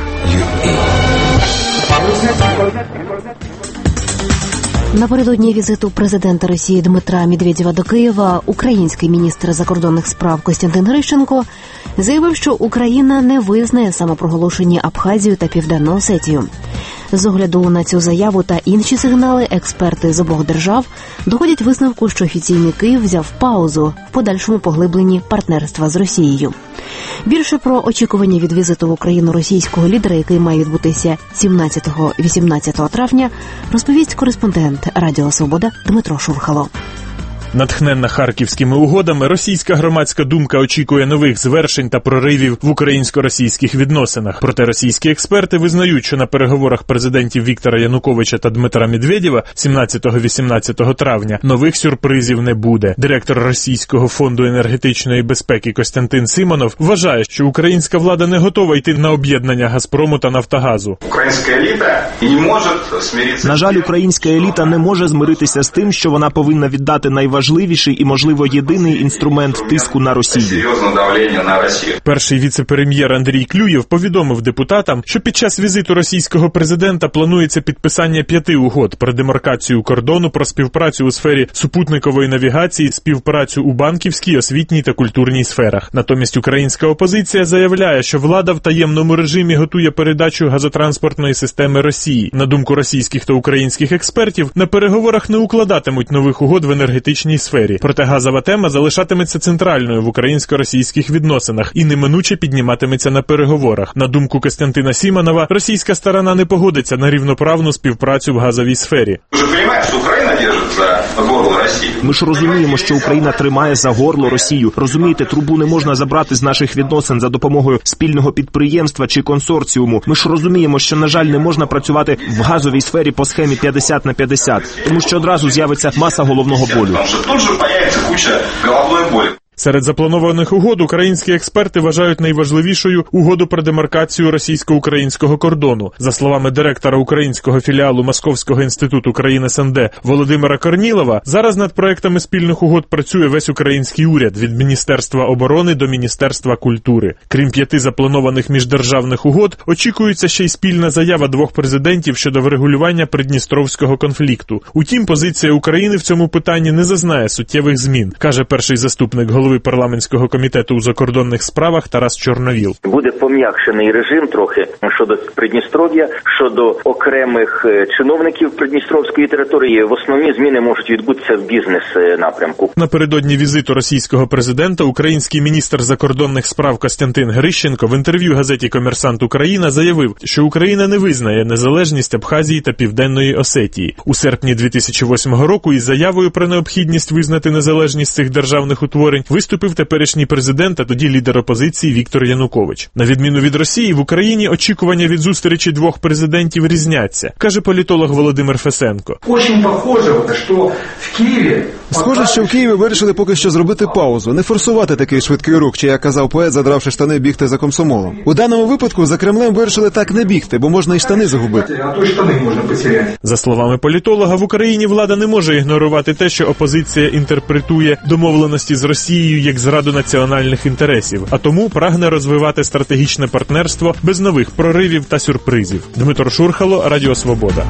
Speaker 19: Напередодні візиту президента Росії Дмитра Медведєва до Києва український міністр закордонних справ Костянтин Грищенко заявив, що Україна не визнає самопроголошені Абхазію та Південну Осетію. З огляду на цю заяву та інші сигнали експерти з обох держав доходять висновку, що офіційний Київ взяв паузу в подальшому поглибленні партнерства з Росією. Більше про очікування від візиту в Україну російського лідера, який має відбутися 17-18 травня, розповість кореспондент Радіо Свобода Дмитро Шурхало.
Speaker 22: Натхненна харківськими угодами, російська громадська думка очікує нових звершень та проривів в українсько-російських відносинах. Проте російські експерти визнають, що на переговорах президентів Віктора Януковича та Дмитра Медведєва 17-18 травня нових сюрпризів не буде. Директор Російського фонду енергетичної безпеки Костянтин Симонов вважає, що українська влада не готова йти на об'єднання «Газпрому» та «Нафтогазу».
Speaker 23: Українська еліта не може змиритися.
Speaker 24: На жаль, українська еліта не може змиритися з тим, що вона повинна віддати найважливіший і, можливо, єдиний інструмент тиску на Росію.
Speaker 22: Перший віце-прем'єр Андрій Клюєв повідомив депутатам, що під час візиту російського президента планується підписання 5 угод про демаркацію кордону, про співпрацю у сфері супутникової навігації, співпрацю у банківській, освітній та культурній сферах. Натомість українська опозиція заявляє, що влада в таємному режимі готує передачу газотранспортної системи Росії. На думку російських та українських експертів, на переговорах не укладатимуть нових угод в енергетичній сфері. Проте газова тема залишатиметься центральною в українсько-російських відносинах і неминуче підніматиметься на переговорах. На думку Костянтина Симонова, російська сторона не погодиться на рівноправну співпрацю в газовій сфері.
Speaker 24: Ми ж розуміємо, що Україна тримає за горло Росію. Розумієте, трубу не можна забрати з наших відносин за допомогою спільного підприємства чи консорціуму. Ми ж розуміємо, що, на жаль, не можна працювати в газовій сфері по схемі 50/50, тому що одразу з'явиться маса головного болю.
Speaker 23: Тут же появиться куча головної болі.
Speaker 22: Серед запланованих угод українські експерти вважають найважливішою угоду про демаркацію російсько-українського кордону. За словами директора українського філіалу Московського інституту країн СНД Володимира Корнілова, зараз над проектами спільних угод працює весь український уряд від Міністерства оборони до Міністерства культури. Крім 5 запланованих міждержавних угод, очікується ще й спільна заява 2 президентів щодо врегулювання придністровського конфлікту. Утім, позиція України в цьому питанні не зазнає суттєвих змін, каже перший заступник голови парламентського комітету у закордонних справах Тарас Чорновіл.
Speaker 25: Буде пом'якшений режим трохи щодо Придністров'я, щодо окремих чиновників Придністровської території. В основні зміни можуть відбутися в бізнес-напрямку.
Speaker 22: Напередодні візиту російського президента український міністр закордонних справ Костянтин Грищенко в інтерв'ю газеті «Комерсант Україна» заявив, що Україна не визнає незалежність Абхазії та Південної Осетії. У серпні 2008 року із заявою про необхідність визнати незалежність цих державних утворень виступив теперішній президент, а тоді лідер опозиції Віктор Янукович. На відміну від Росії, в Україні очікування від зустрічі 2 президентів різняться, каже політолог Володимир Фесенко.
Speaker 17: Очень похоже, що в Києві...
Speaker 10: Схоже, що в Києві вирішили поки що зробити паузу, не форсувати такий швидкий рух, чи, як казав поет, задравши штани, бігти за комсомолом. У даному випадку за Кремлем вирішили так не бігти, бо можна і штани загубити.
Speaker 17: А то й штани можна потеряти.
Speaker 22: За словами політолога, в Україні влада не може ігнорувати те, що опозиція інтерпретує домовленості з Росією як зраду національних інтересів, а тому прагне розвивати стратегічне партнерство без нових проривів та сюрпризів. Дмитро Шурхало, Радіо Свобода.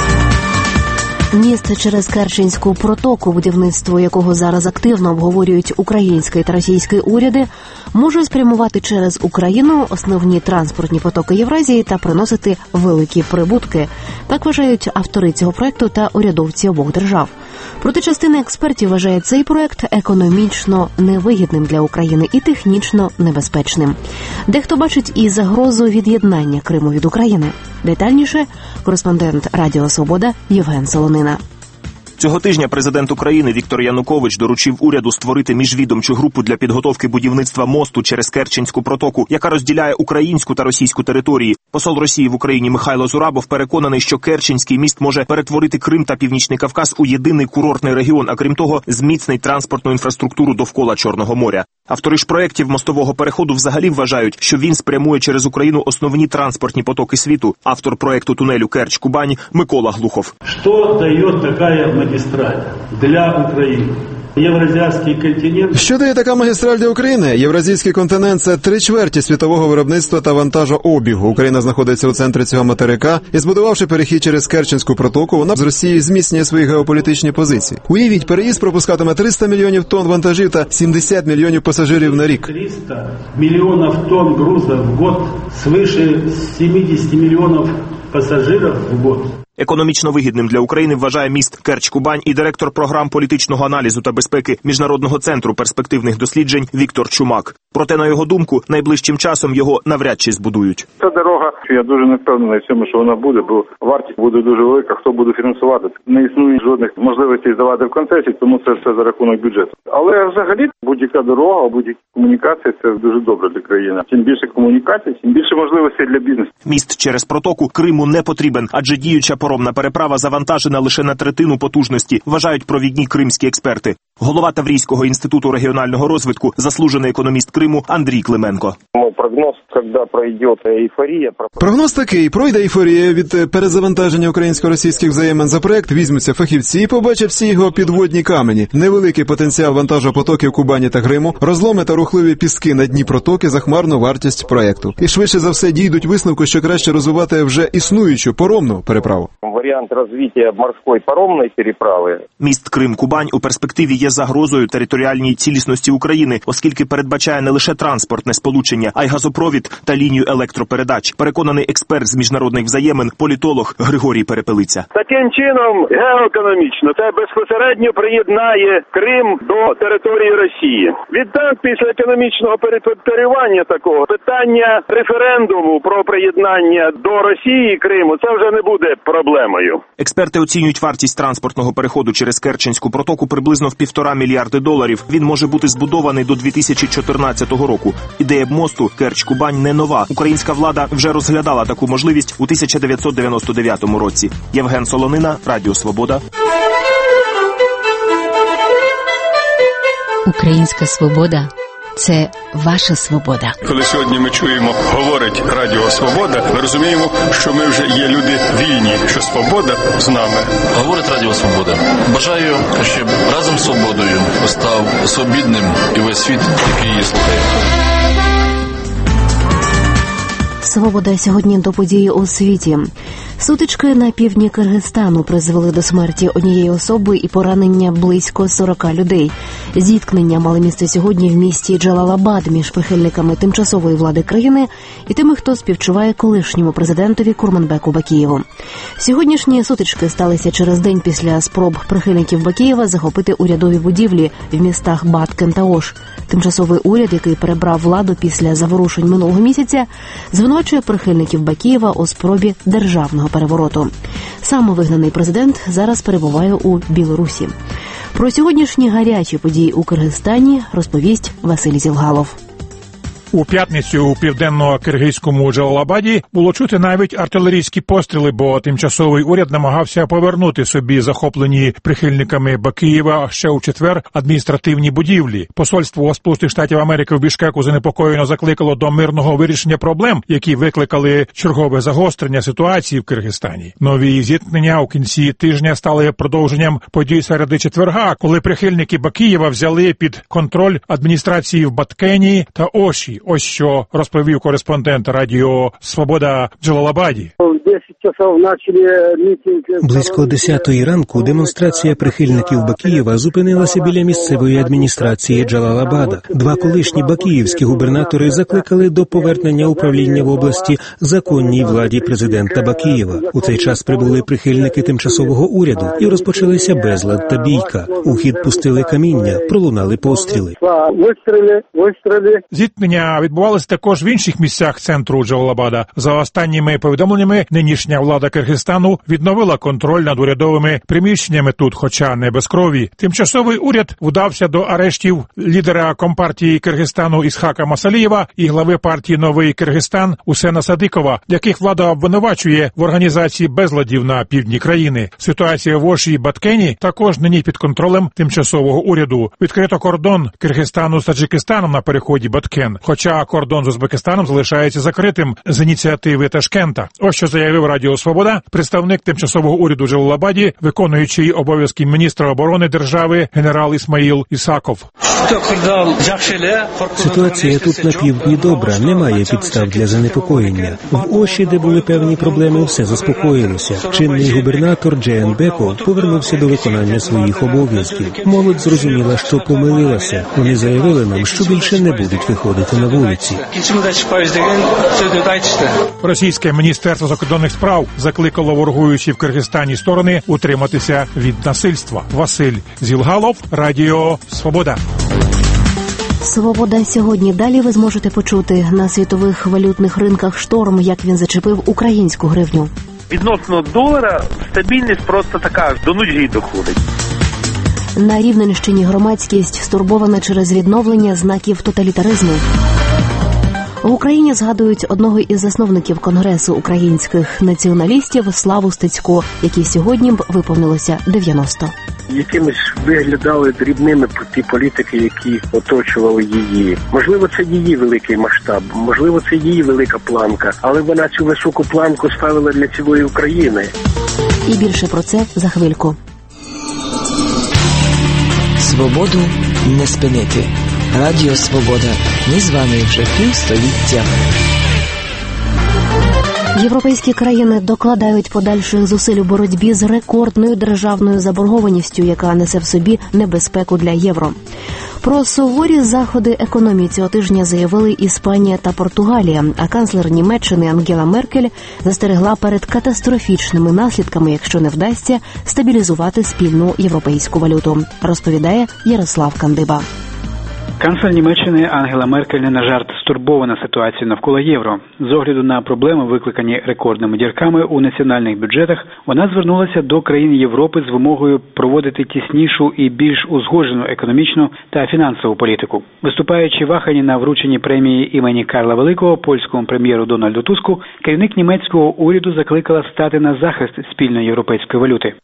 Speaker 19: Міст через Керченську протоку, будівництво якого зараз активно обговорюють український та російський уряди, може спрямувати через Україну основні транспортні потоки Євразії та приносити великі прибутки. Так вважають автори цього проекту та урядовці обох держав. Проте частина експертів вважає цей проект економічно невигідним для України і технічно небезпечним. Дехто бачить і загрозу від'єднання Криму від України. Детальніше кореспондент Радіо Свобода Євген Солонина.
Speaker 24: Цього тижня президент України Віктор Янукович доручив уряду створити міжвідомчу групу для підготовки будівництва мосту через Керченську протоку, яка розділяє українську та російську території. Посол Росії в Україні Михайло Зурабов переконаний, що Керченський міст може перетворити Крим та Північний Кавказ у єдиний курортний регіон, а крім того, зміцнить транспортну інфраструктуру довкола Чорного моря. Автори ж проєктів мостового переходу взагалі вважають, що він спрямує через Україну основні транспортні потоки світу. Автор проєкту тунелю Керч-Кубань Микола Глухов.
Speaker 3: Що дає така магістраль для України? Євразійський континент.
Speaker 10: Що дає така магістраль для України? Євразійський континент – це 3/4 світового виробництва та вантажообігу. Україна знаходиться у центрі цього материка і, збудувавши перехід через Керченську протоку, вона з Росії зміцнює свої геополітичні позиції. Уявіть, переїзд пропускатиме 300 мільйонів тонн вантажів та 70 мільйонів пасажирів на рік.
Speaker 3: 300 мільйонів тонн грузу в год, свише 70 мільйонів пасажирів в год.
Speaker 24: Економічно вигідним для України вважає міст Керч-Кубань і директор програм політичного аналізу та безпеки Міжнародного центру перспективних досліджень Віктор Чумак. Проте, на його думку, найближчим часом його навряд чи збудують.
Speaker 4: Ця дорога, я дуже не впевнений в цьому, що вона буде, бо вартість буде дуже велика, хто буде фінансувати. Не існує жодних можливостей здавати в концесії, тому це все за рахунок бюджету. Але взагалі будь-яка дорога, будь-які комунікації – це дуже добре для країни. Чим більше комунікацій, тим більше можливостей для бізнесу.
Speaker 24: Міст через протоку Криму не потрібен, адже діюча паромна переправа завантажена лише на третину потужності, вважають провідні кримські експерти. Голова Таврійського інституту регіонального розвитку, заслужений економіст Криму Андрій Клименко.
Speaker 4: Прогноз, коли пройде ейфорія.
Speaker 10: Прогноз такий: пройде ейфорія від перезавантаження українсько-російських взаємин. За проект візьмуться фахівці і побачать всі його підводні камені. Невеликий потенціал вантажопотоків Кубані та Криму, розломи та рухливі піски на дні протоки, захмарну вартість проекту. І швидше за все дійдуть висновку, що краще розвивати вже існуючу паромну переправу.
Speaker 4: Варіант розвитку морської паромної переправи.
Speaker 24: Міст Крим-Кубань у перспективі є загрозою територіальній цілісності України, оскільки передбачає не лише транспортне сполучення, а й газопровід та лінію електропередач. Переконаний експерт з міжнародних взаємин, політолог Григорій Перепелиця.
Speaker 18: Таким чином, геоекономічно, це безпосередньо приєднає Крим до території Росії. Відтак, після економічного перетворювання такого, питання референдуму про приєднання до Росії і Криму, це вже не буде проблемою.
Speaker 24: Експерти оцінюють вартість транспортного переходу через Керченську протоку приблизно в $1,5 мільярда. Він може бути збудований до 2014 року. Ідея мосту Керч-Кубань не нова. Українська влада вже розглядала таку можливість у 1999 році. Євген Солонина, Радіо Свобода.
Speaker 9: Українська свобода – це ваша свобода.
Speaker 8: Коли сьогодні ми чуємо, говорить Радіо Свобода, ми розуміємо, що ми вже є люди вільні, що свобода з нами.
Speaker 11: Говорить Радіо Свобода. Бажаю, щоб разом з свободою став свобідним і весь світ, який її слухає.
Speaker 19: Свобода сьогодні до події у світі. Сутички на півдні Киргизстану призвели до смерті однієї особи і поранення близько 40 людей. Зіткнення мали місце сьогодні в місті Джалалабад між прихильниками тимчасової влади країни і тими, хто співчуває колишньому президентові Курманбеку Бакієву. Сьогоднішні сутички сталися через день після спроб прихильників Бакієва захопити урядові будівлі в містах Баткен та Ош. Тимчасовий уряд, який перебрав владу після заворушень минулого місяця, звинувачує прихильників Бакієва у спробі державного перевороту. Самовигнаний президент зараз перебуває у Білорусі. Про сьогоднішні гарячі події у Киргизстані розповість Василь Зілгалов.
Speaker 12: У п'ятницю у південно-киргизькому Джалалабаді було чути навіть артилерійські постріли, бо тимчасовий уряд намагався повернути собі захоплені прихильниками Бакієва ще у четвер адміністративні будівлі. Посольство Сполучених Штатів Америки в Бішкеку занепокоєно закликало до мирного вирішення проблем, які викликали чергове загострення ситуації в Киргизстані. Нові зіткнення у кінці тижня стали продовженням подій середи четверга, коли прихильники Бакієва взяли під контроль адміністрації в Баткені та Оші. Ось що розповів кореспондент Радіо Свобода в Джалалабаді.
Speaker 20: Близько 10-ї ранку демонстрація прихильників Бакієва зупинилася біля місцевої адміністрації Джалалабада. Два колишні бакіївські губернатори закликали до повернення управління в області законній владі президента Бакієва. У цей час прибули прихильники тимчасового уряду і розпочалися безлад та бійка. У хід пустили каміння, пролунали постріли.
Speaker 12: Зіткнення відбувалися також в інших місцях центру Джалалабада. За останніми повідомленнями, нинішня влада Киргизстану відновила контроль над урядовими приміщеннями тут, хоча не без крові. Тимчасовий уряд вдався до арештів лідера компартії Киргизстану Ісхака Масалієва і глави партії «Новий Киргизстан» Усена Садикова, яких влада обвинувачує в організації безладів на півдні країни. Ситуація в Оші і Баткені також нині під контролем тимчасового уряду. Відкрито кордон Киргизстану з Таджикистаном на переході Баткен, хоча кордон з Узбекистаном залишається закритим з ініціативи Ташкента. Ось що заявив Радіо Свобода представник тимчасового уряду в Джалалабаді, виконуючий обов'язки міністра оборони держави генерал Ісмаїл Ісаков.
Speaker 20: Ситуація тут на півдні добра, немає підстав для занепокоєння. В Оші, де були певні проблеми, все заспокоїлося. Чинний губернатор Джеен Беко повернувся до виконання своїх обов'язків. Молодь зрозуміла, що помилилася. Вони заявили нам, що більше не будуть виходити на вулиці.
Speaker 12: Російське міністерство закордонних справ закликало ворогуючі в Киргизстані сторони утриматися від насильства. Василь Зілгалов, Радіо Свобода.
Speaker 19: «Свобода сьогодні». Далі ви зможете почути на світових валютних ринках шторм, як він зачепив українську гривню.
Speaker 2: Відносно долара стабільність просто така, до нудьги доходить.
Speaker 19: На Рівненщині громадськість стурбована через відновлення знаків тоталітаризму. В Україні згадують одного із засновників Конгресу українських націоналістів Славу Стецько, який сьогодні б виповнилося 90.
Speaker 2: Якимись виглядали дрібними ті політики, які оточували її. Можливо, це її великий масштаб, можливо, це її велика планка, але вона цю високу планку ставила для цілої України.
Speaker 19: І більше про це за хвильку.
Speaker 5: Свободу не спинити. Радіо Свобода. Незваний вже півстоліття.
Speaker 19: Європейські країни докладають подальших зусиль у боротьбі з рекордною державною заборгованістю, яка несе в собі небезпеку для євро. Про суворі заходи економії цього тижня заявили Іспанія та Португалія, а канцлер Німеччини Ангела Меркель застерегла перед катастрофічними наслідками, якщо не вдасться стабілізувати спільну європейську валюту, розповідає Ярослав Кандиба.
Speaker 13: Канцлер Німеччини Ангела Меркель не на жарт стурбована ситуацією навколо євро. З огляду на проблеми, викликані рекордними дірками у національних бюджетах, вона звернулася до країн Європи з вимогою проводити тіснішу і більш узгоджену економічну та фінансову політику. Виступаючи в Ахені на врученні премії імені Карла Великого польському прем'єру Дональду Туску, керівник німецького уряду закликала стати на захист спільної європейської валюти.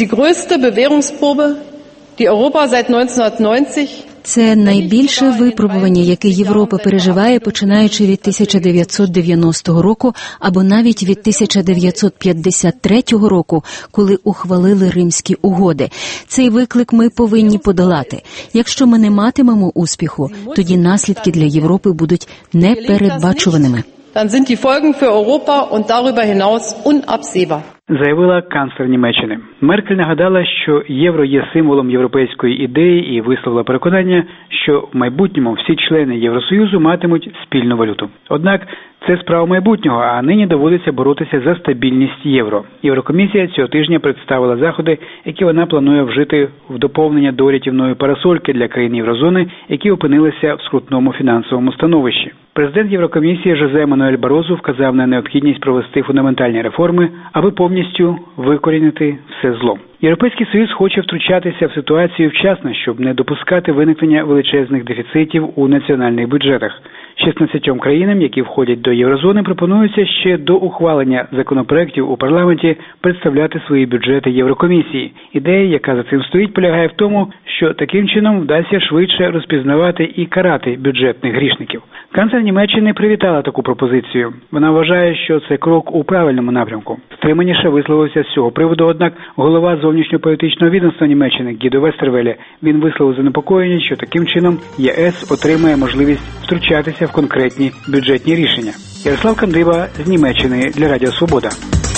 Speaker 9: Це найбільше випробування, яке Європа переживає, починаючи від 1990 року або навіть від 1953 року, коли ухвалили Римські угоди. Цей виклик ми повинні подолати. Якщо ми не матимемо успіху, тоді наслідки для Європи будуть непередбачуваними.
Speaker 14: Dann sind die Folgen für Europa und darüber hinaus unabsehbar.
Speaker 13: Заявила канцлер Німеччини. Меркель нагадала, що євро є символом європейської ідеї і висловила переконання, що в майбутньому всі члени Євросоюзу матимуть спільну валюту. Однак це справа майбутнього, а нині доводиться боротися за стабільність євро. Єврокомісія цього тижня представила заходи, які вона планує вжити в доповнення до рятівної парасольки для країн Єврозони, які опинилися в скрутному фінансовому становищі. Президент Єврокомісії Жозе Мануель Барозу вказав на необхідність провести фундаментальні реформи, аби повністю викорінити все зло. Європейський Союз хоче втручатися в ситуацію вчасно, щоб не допускати виникнення величезних дефіцитів у національних бюджетах. 16 країнам, які входять до Єврозони, пропонується ще до ухвалення законопроєктів у парламенті представляти свої бюджети Єврокомісії. Ідея, яка за цим стоїть, полягає в тому, що таким чином вдасться швидше розпізнавати і карати бюджетних грішників. Канцлер Німеччини привітала таку пропозицію. Вона вважає, що це крок у правильному напрямку. Стриманіше висловився з цього приводу, однак голова зовнішньополітичного відомства Німеччини Гідо Вестервеле. Він висловив занепокоєння, що таким чином ЄС отримає можливість втручатися в конкретні бюджетні рішення. Ярослав Кандива з Німеччини для Радіо Свобода.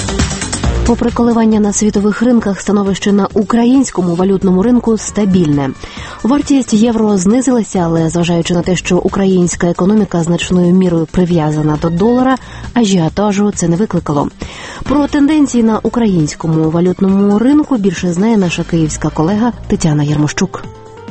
Speaker 19: Попри коливання на світових ринках, становище на українському валютному ринку стабільне. Вартість євро знизилася, але зважаючи на те, що українська економіка значною мірою прив'язана до долара, ажіотажу це не викликало. Про тенденції на українському валютному ринку більше знає наша київська колега Тетяна Єрмощук.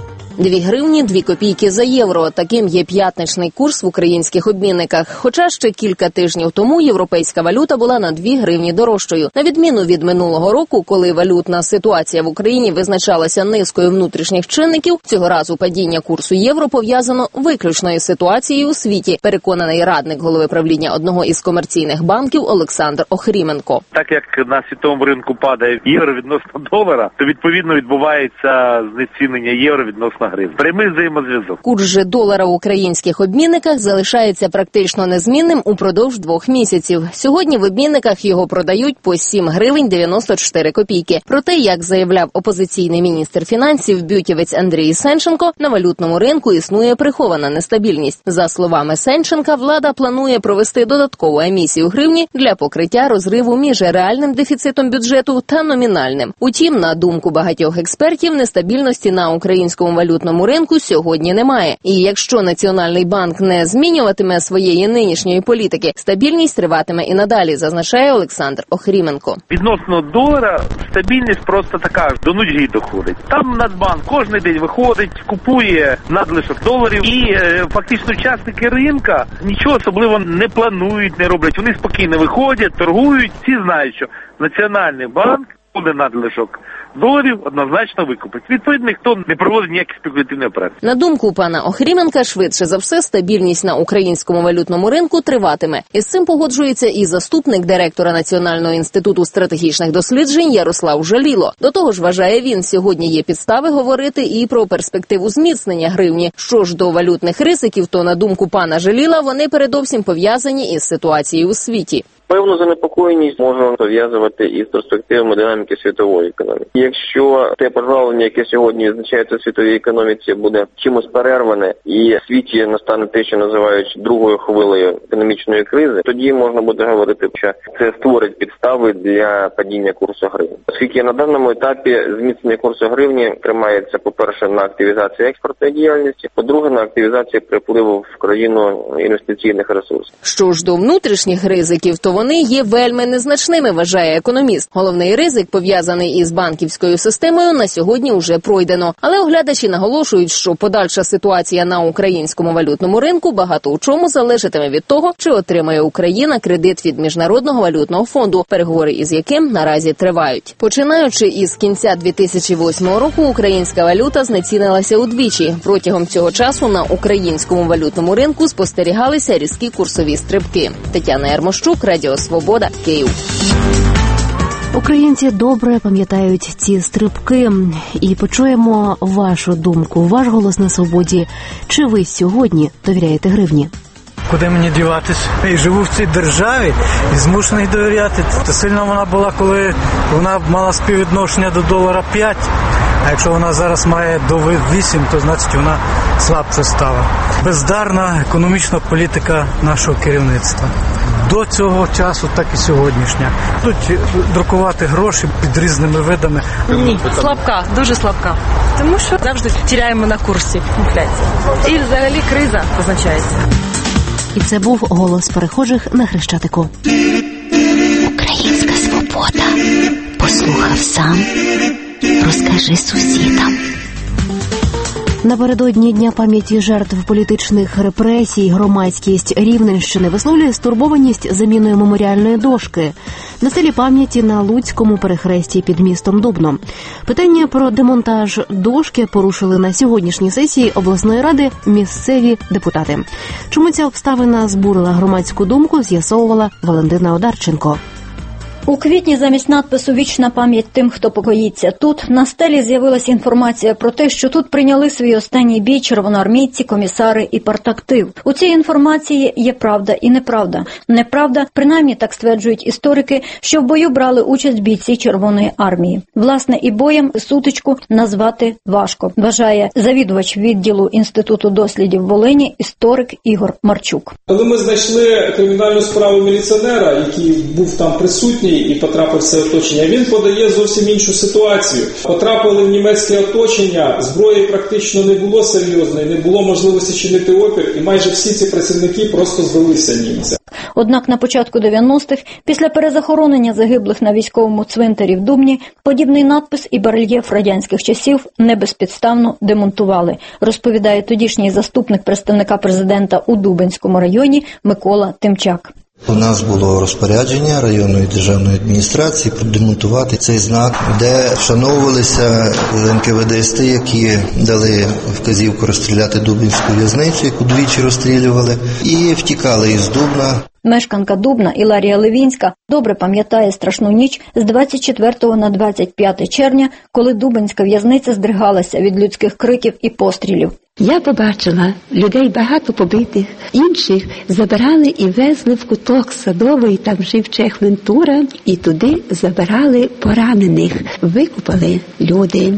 Speaker 1: 2 гривні 2 копійки за євро. Таким є п'ятничний курс в українських обмінниках. Хоча ще кілька тижнів тому європейська валюта була на 2 гривні дорожчою. На відміну від минулого року, коли валютна ситуація в Україні визначалася низкою внутрішніх чинників, цього разу падіння курсу євро пов'язано виключно із ситуацією у світі, переконаний радник голови правління одного із комерційних банків Олександр Охріменко.
Speaker 7: Так як на світовому ринку падає євро відносно долара, то відповідно відбувається знецінення євро відносно гривень. Прямий взаємозв'язок.
Speaker 1: Курс же долара в українських обмінниках залишається практично незмінним упродовж 2 місяців. Сьогодні в обмінниках його продають по 7 гривень 94 копійки. Проте, як заявляв опозиційний міністр фінансів бютівець Андрій Сенченко, на валютному ринку існує прихована нестабільність. За словами Сенченка, влада планує провести додаткову емісію гривні для покриття розриву між реальним дефіцитом бюджету та номінальним. Утім, на думку багатьох експертів, нестабільності на українському валютному ринку сьогодні немає. І якщо Національний банк не змінюватиме своєї нинішньої політики, стабільність триватиме і надалі, зазначає Олександр Охріменко.
Speaker 7: Відносно долара стабільність просто така, до нудьги доходить. Там Нацбанк кожен день виходить, купує надлишок доларів і фактично учасники ринка нічого особливо не планують, не роблять. Вони спокійно виходять, торгують. Всі знають, що Національний банк буде надлишок доларів однозначно викупить. Відповідно, ніхто не проводить ніякі спекулятивні операції.
Speaker 1: На думку пана Охріменка, швидше за все, стабільність на українському валютному ринку триватиме. Із цим погоджується і заступник директора Національного інституту стратегічних досліджень Ярослав Жаліло. До того ж, вважає він, сьогодні є підстави говорити і про перспективу зміцнення гривні. Що ж до валютних ризиків, то, на думку пана Жаліла, вони передовсім пов'язані із ситуацією у світі.
Speaker 15: Певну занепокоєність можна пов'язувати із перспективами динаміки світової економіки. Якщо те пожвавлення, яке сьогодні відзначається в світовій економіці, буде чимось перерване і в світі настане те, що називають другою хвилею економічної кризи, тоді можна буде говорити, що це створить підстави для падіння курсу гривні. Оскільки на даному етапі зміцнення курсу гривні тримається, по-перше, на акtivізації експортної діяльності, по-друге, на акtivізації припливу в країну інвестиційних ресурсів.
Speaker 1: Що ж до внутрішніх ризиків, то вони є вельми незначними, вважає економіст. Головний ризик, пов'язаний із банківською системою, на сьогодні уже пройдено. Але оглядачі наголошують, що подальша ситуація на українському валютному ринку багато у чому залежатиме від того, чи отримає Україна кредит від Міжнародного валютного фонду, переговори із яким наразі тривають. Починаючи із кінця 2008 року, українська валюта знецінилася удвічі. Протягом цього часу на українському валютному ринку спостерігалися різкі курсові стрибки. Тетяна Єрмощук, Радіо Свобода, Київ.
Speaker 19: Українці добре пам'ятають ці стрибки. І почуємо вашу думку, ваш голос на свободі. Чи ви сьогодні довіряєте гривні?
Speaker 16: Куди мені діватись? Я живу в цій державі і змушений довіряти. Сильна вона була, коли вона мала співвідношення до долара 5, а якщо вона зараз має до 8, то значить вона слабше стала. Бездарна економічна політика нашого керівництва. До цього часу, так і сьогоднішня. Тут друкувати гроші під різними видами.
Speaker 21: Ні, слабка, дуже слабка. Тому що завжди тіряємо на курсі інфляції. І взагалі криза позначається.
Speaker 19: І це був голос перехожих на Хрещатику.
Speaker 26: Українська свобода. Послухав сам, розкажи сусідам.
Speaker 19: Напередодні Дня пам'яті жертв політичних репресій громадськість Рівненщини висловлює стурбованість заміною меморіальної дошки на стелі пам'яті на Луцькому перехресті під містом Дубно. Питання про демонтаж дошки порушили на сьогоднішній сесії обласної ради місцеві депутати. Чому ця обставина збурила громадську думку, з'ясовувала Валентина Одарченко.
Speaker 3: У квітні замість надпису «Вічна пам'ять тим, хто покоїться тут» на стелі з'явилася інформація про те, що тут прийняли свій останній бій червоноармійці, комісари і партактив. У цій інформації є правда і неправда. Неправда, принаймні так стверджують історики, що в бою брали участь бійці Червоної армії. Власне, і боєм сутичку назвати важко, вважає завідувач відділу Інституту дослідів Волині, історик Ігор Марчук.
Speaker 6: Коли ми знайшли кримінальну справу міліціонера, який був там присутній і потрапив в це оточення, він подає зовсім іншу ситуацію. Потрапили в німецьке оточення, зброї практично не було серйозної, не було можливості чинити опір, і майже всі ці працівники просто здалися німцям.
Speaker 3: Однак на початку 90-х, після перезахоронення загиблих на військовому цвинтарі в Дубні, подібний надпис і барельєф радянських часів не безпідставно демонтували, розповідає тодішній заступник представника президента у Дубенському районі Микола Тимчак.
Speaker 17: У нас було розпорядження районної державної адміністрації продемонтувати цей знак, де вшановувалися НКВД-сти, які дали вказівку розстріляти Дубинську в'язницю, яку двічі розстрілювали, і втікали із Дубна.
Speaker 3: Мешканка Дубна Іларія Левінська добре пам'ятає страшну ніч з 24 на 25 червня, коли Дубинська в'язниця здригалася від людських криків і пострілів.
Speaker 26: Я побачила людей багато побитих, інших забирали і везли в куток Садовий, там жив чех Вентура, і туди забирали поранених. Викопали люди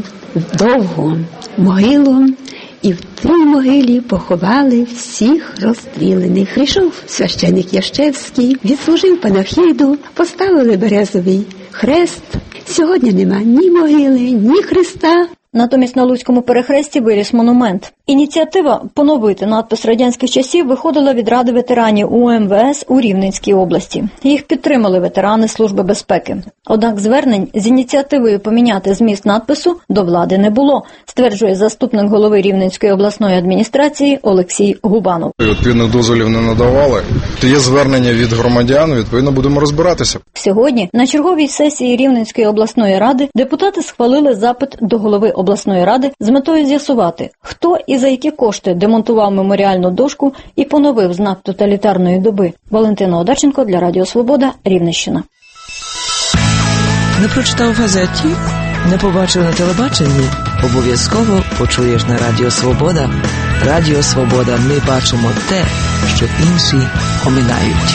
Speaker 26: довгу могилу, і в тій могилі поховали всіх розстріляних. Прийшов священик Ящевський, відслужив панахиду, поставили березовий хрест. Сьогодні нема ні могили, ні хреста.
Speaker 3: Натомість на Луцькому перехресті виріс монумент. Ініціатива поновити надпис радянських часів виходила від Ради ветеранів УМВС у Рівненській області. Їх підтримали ветерани Служби безпеки. Однак звернень з ініціативою поміняти зміст надпису до влади не було, стверджує заступник голови Рівненської обласної адміністрації Олексій Губанов.
Speaker 22: Відповідних дозволів не надавали. Є звернення від громадян, відповідно будемо розбиратися.
Speaker 3: Сьогодні на черговій сесії Рівненської обласної ради депутати схвалили запит до голови обласної ради з метою з'ясувати, хто і за які кошти демонтував меморіальну дошку і поновив знак тоталітарної доби. Валентина Одарченко для Радіо Свобода, Рівненщина.
Speaker 5: Не прочитав в газеті? Не побачив на телебаченні? Обов'язково почуєш на Радіо Свобода. Радіо Свобода. Ми бачимо те, що інші оминають.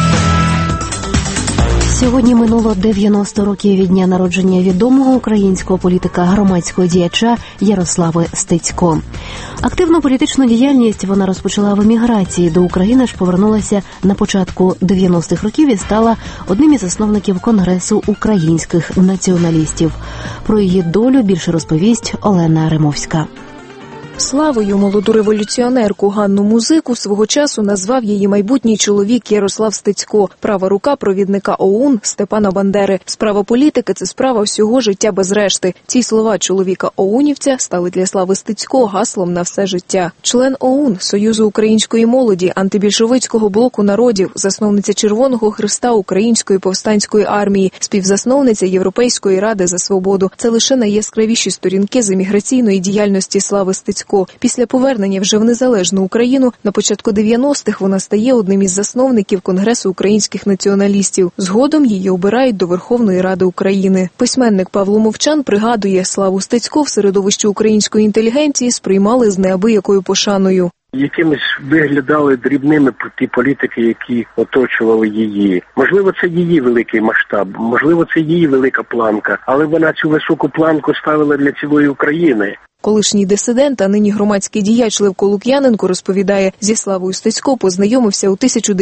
Speaker 19: Сьогодні минуло 90 років від дня народження відомого українського політика, громадського діяча Ярослави Стецько. Активну політичну діяльність вона розпочала в еміграції. До України ж повернулася на початку 90-х років і стала одним із засновників Конгресу українських націоналістів. Про її долю більше розповість Олена Римовська.
Speaker 23: Славою молоду революціонерку Ганну Музику свого часу назвав її майбутній чоловік Ярослав Стецько, права рука провідника ОУН Степана Бандери. Справа політики – це справа всього життя без решти. Ці слова чоловіка-оунівця стали для Слави Стецько гаслом на все життя. Член ОУН, Союзу української молоді, антибільшовицького блоку народів, засновниця Червоного Хреста Української повстанської армії, співзасновниця Європейської ради за свободу. Це лише найяскравіші сторінки з еміграційної діяльності Слави Стецько. Після повернення вже в незалежну Україну на початку 90-х вона стає одним із засновників Конгресу українських націоналістів. Згодом її обирають до Верховної Ради України. Письменник Павло Мовчан пригадує, Славу Стецько в середовищі української інтелігенції сприймали з неабиякою пошаною.
Speaker 2: Якимись виглядали дрібними ті політики, які оточували її. Можливо, це її великий масштаб, можливо, це її велика планка, але вона цю високу планку ставила для цілої України.
Speaker 23: Колишній дисидент, а нині громадський діяч Левко Лук'яненко розповідає, зі Славою Стецько познайомився у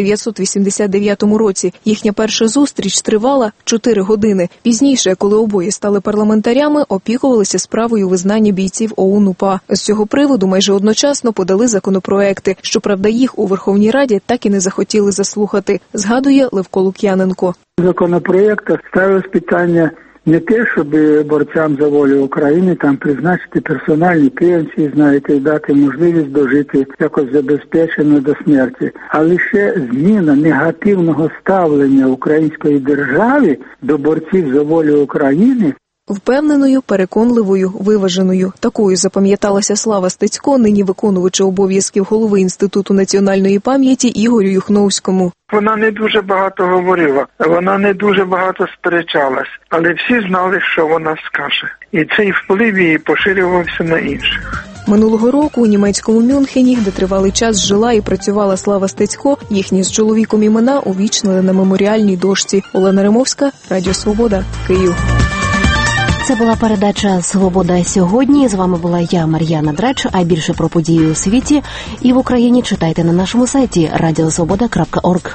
Speaker 23: 1989 році. Їхня перша зустріч тривала 4 години. Пізніше, коли обоє стали парламентарями, опікувалися справою визнання бійців ОУН-УПА. З цього приводу майже одночасно подали законопроекти. Щоправда, їх у Верховній Раді так і не захотіли заслухати, згадує Левко Лук'яненко.
Speaker 25: Законопроект ставив питання не те, щоб борцям за волю України там призначити персональні пенсії, знаєте, і дати можливість дожити якось забезпечено до смерті, а лише зміна негативного ставлення української держави до борців за волю України
Speaker 23: Впевненою, переконливою, виваженою. Такою запам'яталася Слава Стецько, нині виконувача обов'язків голови Інституту національної пам'яті Ігорю Юхновському.
Speaker 25: Вона не дуже багато говорила, вона не дуже багато сперечалась, але всі знали, що вона скаже. І цей вплив її поширювався на інших.
Speaker 23: Минулого року у німецькому Мюнхені, де тривалий час жила і працювала Слава Стецько, їхні з чоловіком імена увічнили на меморіальній дошці. Олена Римовська, Радіо Свобода, Київ.
Speaker 19: Це була передача «Свобода сьогодні». З вами була я, Мар'яна Дреч. А більше про події у світі і в Україні читайте на нашому сайті radiosvoboda.org.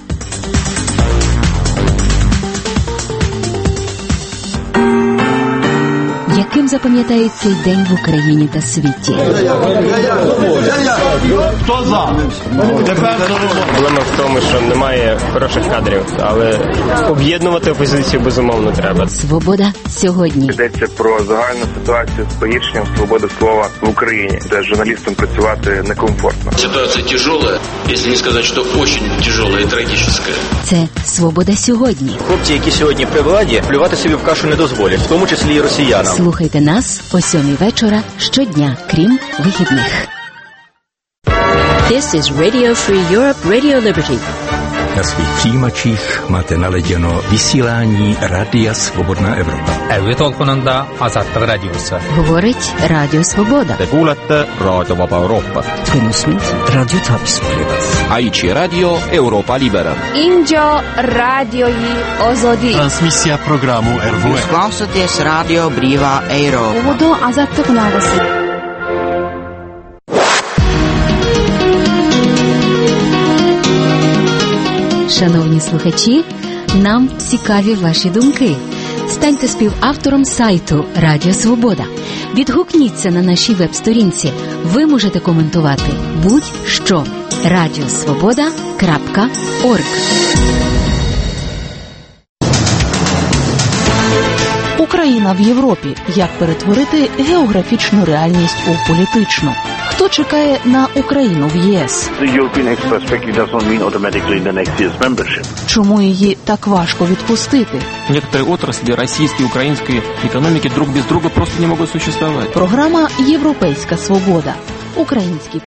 Speaker 9: Яким запам'ятають цей день в Україні та світі?
Speaker 4: Хто за? Проблема в тому, що немає хороших кадрів, але об'єднувати опозицію безумовно треба.
Speaker 9: Свобода сьогодні.
Speaker 8: Йдеться про загальну ситуацію з погіршенням свободи слова в Україні, де журналістам працювати некомфортно.
Speaker 10: Ситуація тяжела, якщо не сказати, що дуже тяжела і трагічна.
Speaker 9: Це Свобода сьогодні.
Speaker 11: Хлопці, які сьогодні при владі, плювати собі в кашу не дозволять, в тому числі і росіянам.
Speaker 9: Слухайте нас о 7 вечора щодня, крім вихідних.
Speaker 18: This is Radio Free Europe, Radio Liberty.
Speaker 24: Na svých přijímačích máte naladěno vysílání Rádia Svobodná Evropa.
Speaker 27: Toolkonanda Azad Radiossa.
Speaker 9: Говорить Радіо Свобода.
Speaker 24: Te kuulete Raadio Vaba Euroopat.
Speaker 5: Radio Tapsprivas.
Speaker 24: Aici Radio Europa Libera.
Speaker 28: Injo radioi Ozodi.
Speaker 24: Transmisja programu RVE.
Speaker 29: Klausāties Radio Brīvā Eiropa.
Speaker 28: Uvodu Azad Tuknavasi.
Speaker 9: Шановні слухачі, нам цікаві ваші думки. Станьте співавтором сайту Радіо Свобода. Відгукніться на нашій веб-сторінці. Ви можете коментувати будь-що. radiosvoboda.org.
Speaker 30: Україна в Європі. Як перетворити географічну реальність у політичну? Хто чекає на Україну в ЄС? Чому її так важко відпустити?
Speaker 31: Некоторые отрасли российской и украинской экономики друг без друга просто не могут существовать.
Speaker 30: Програма «Європейська свобода». Український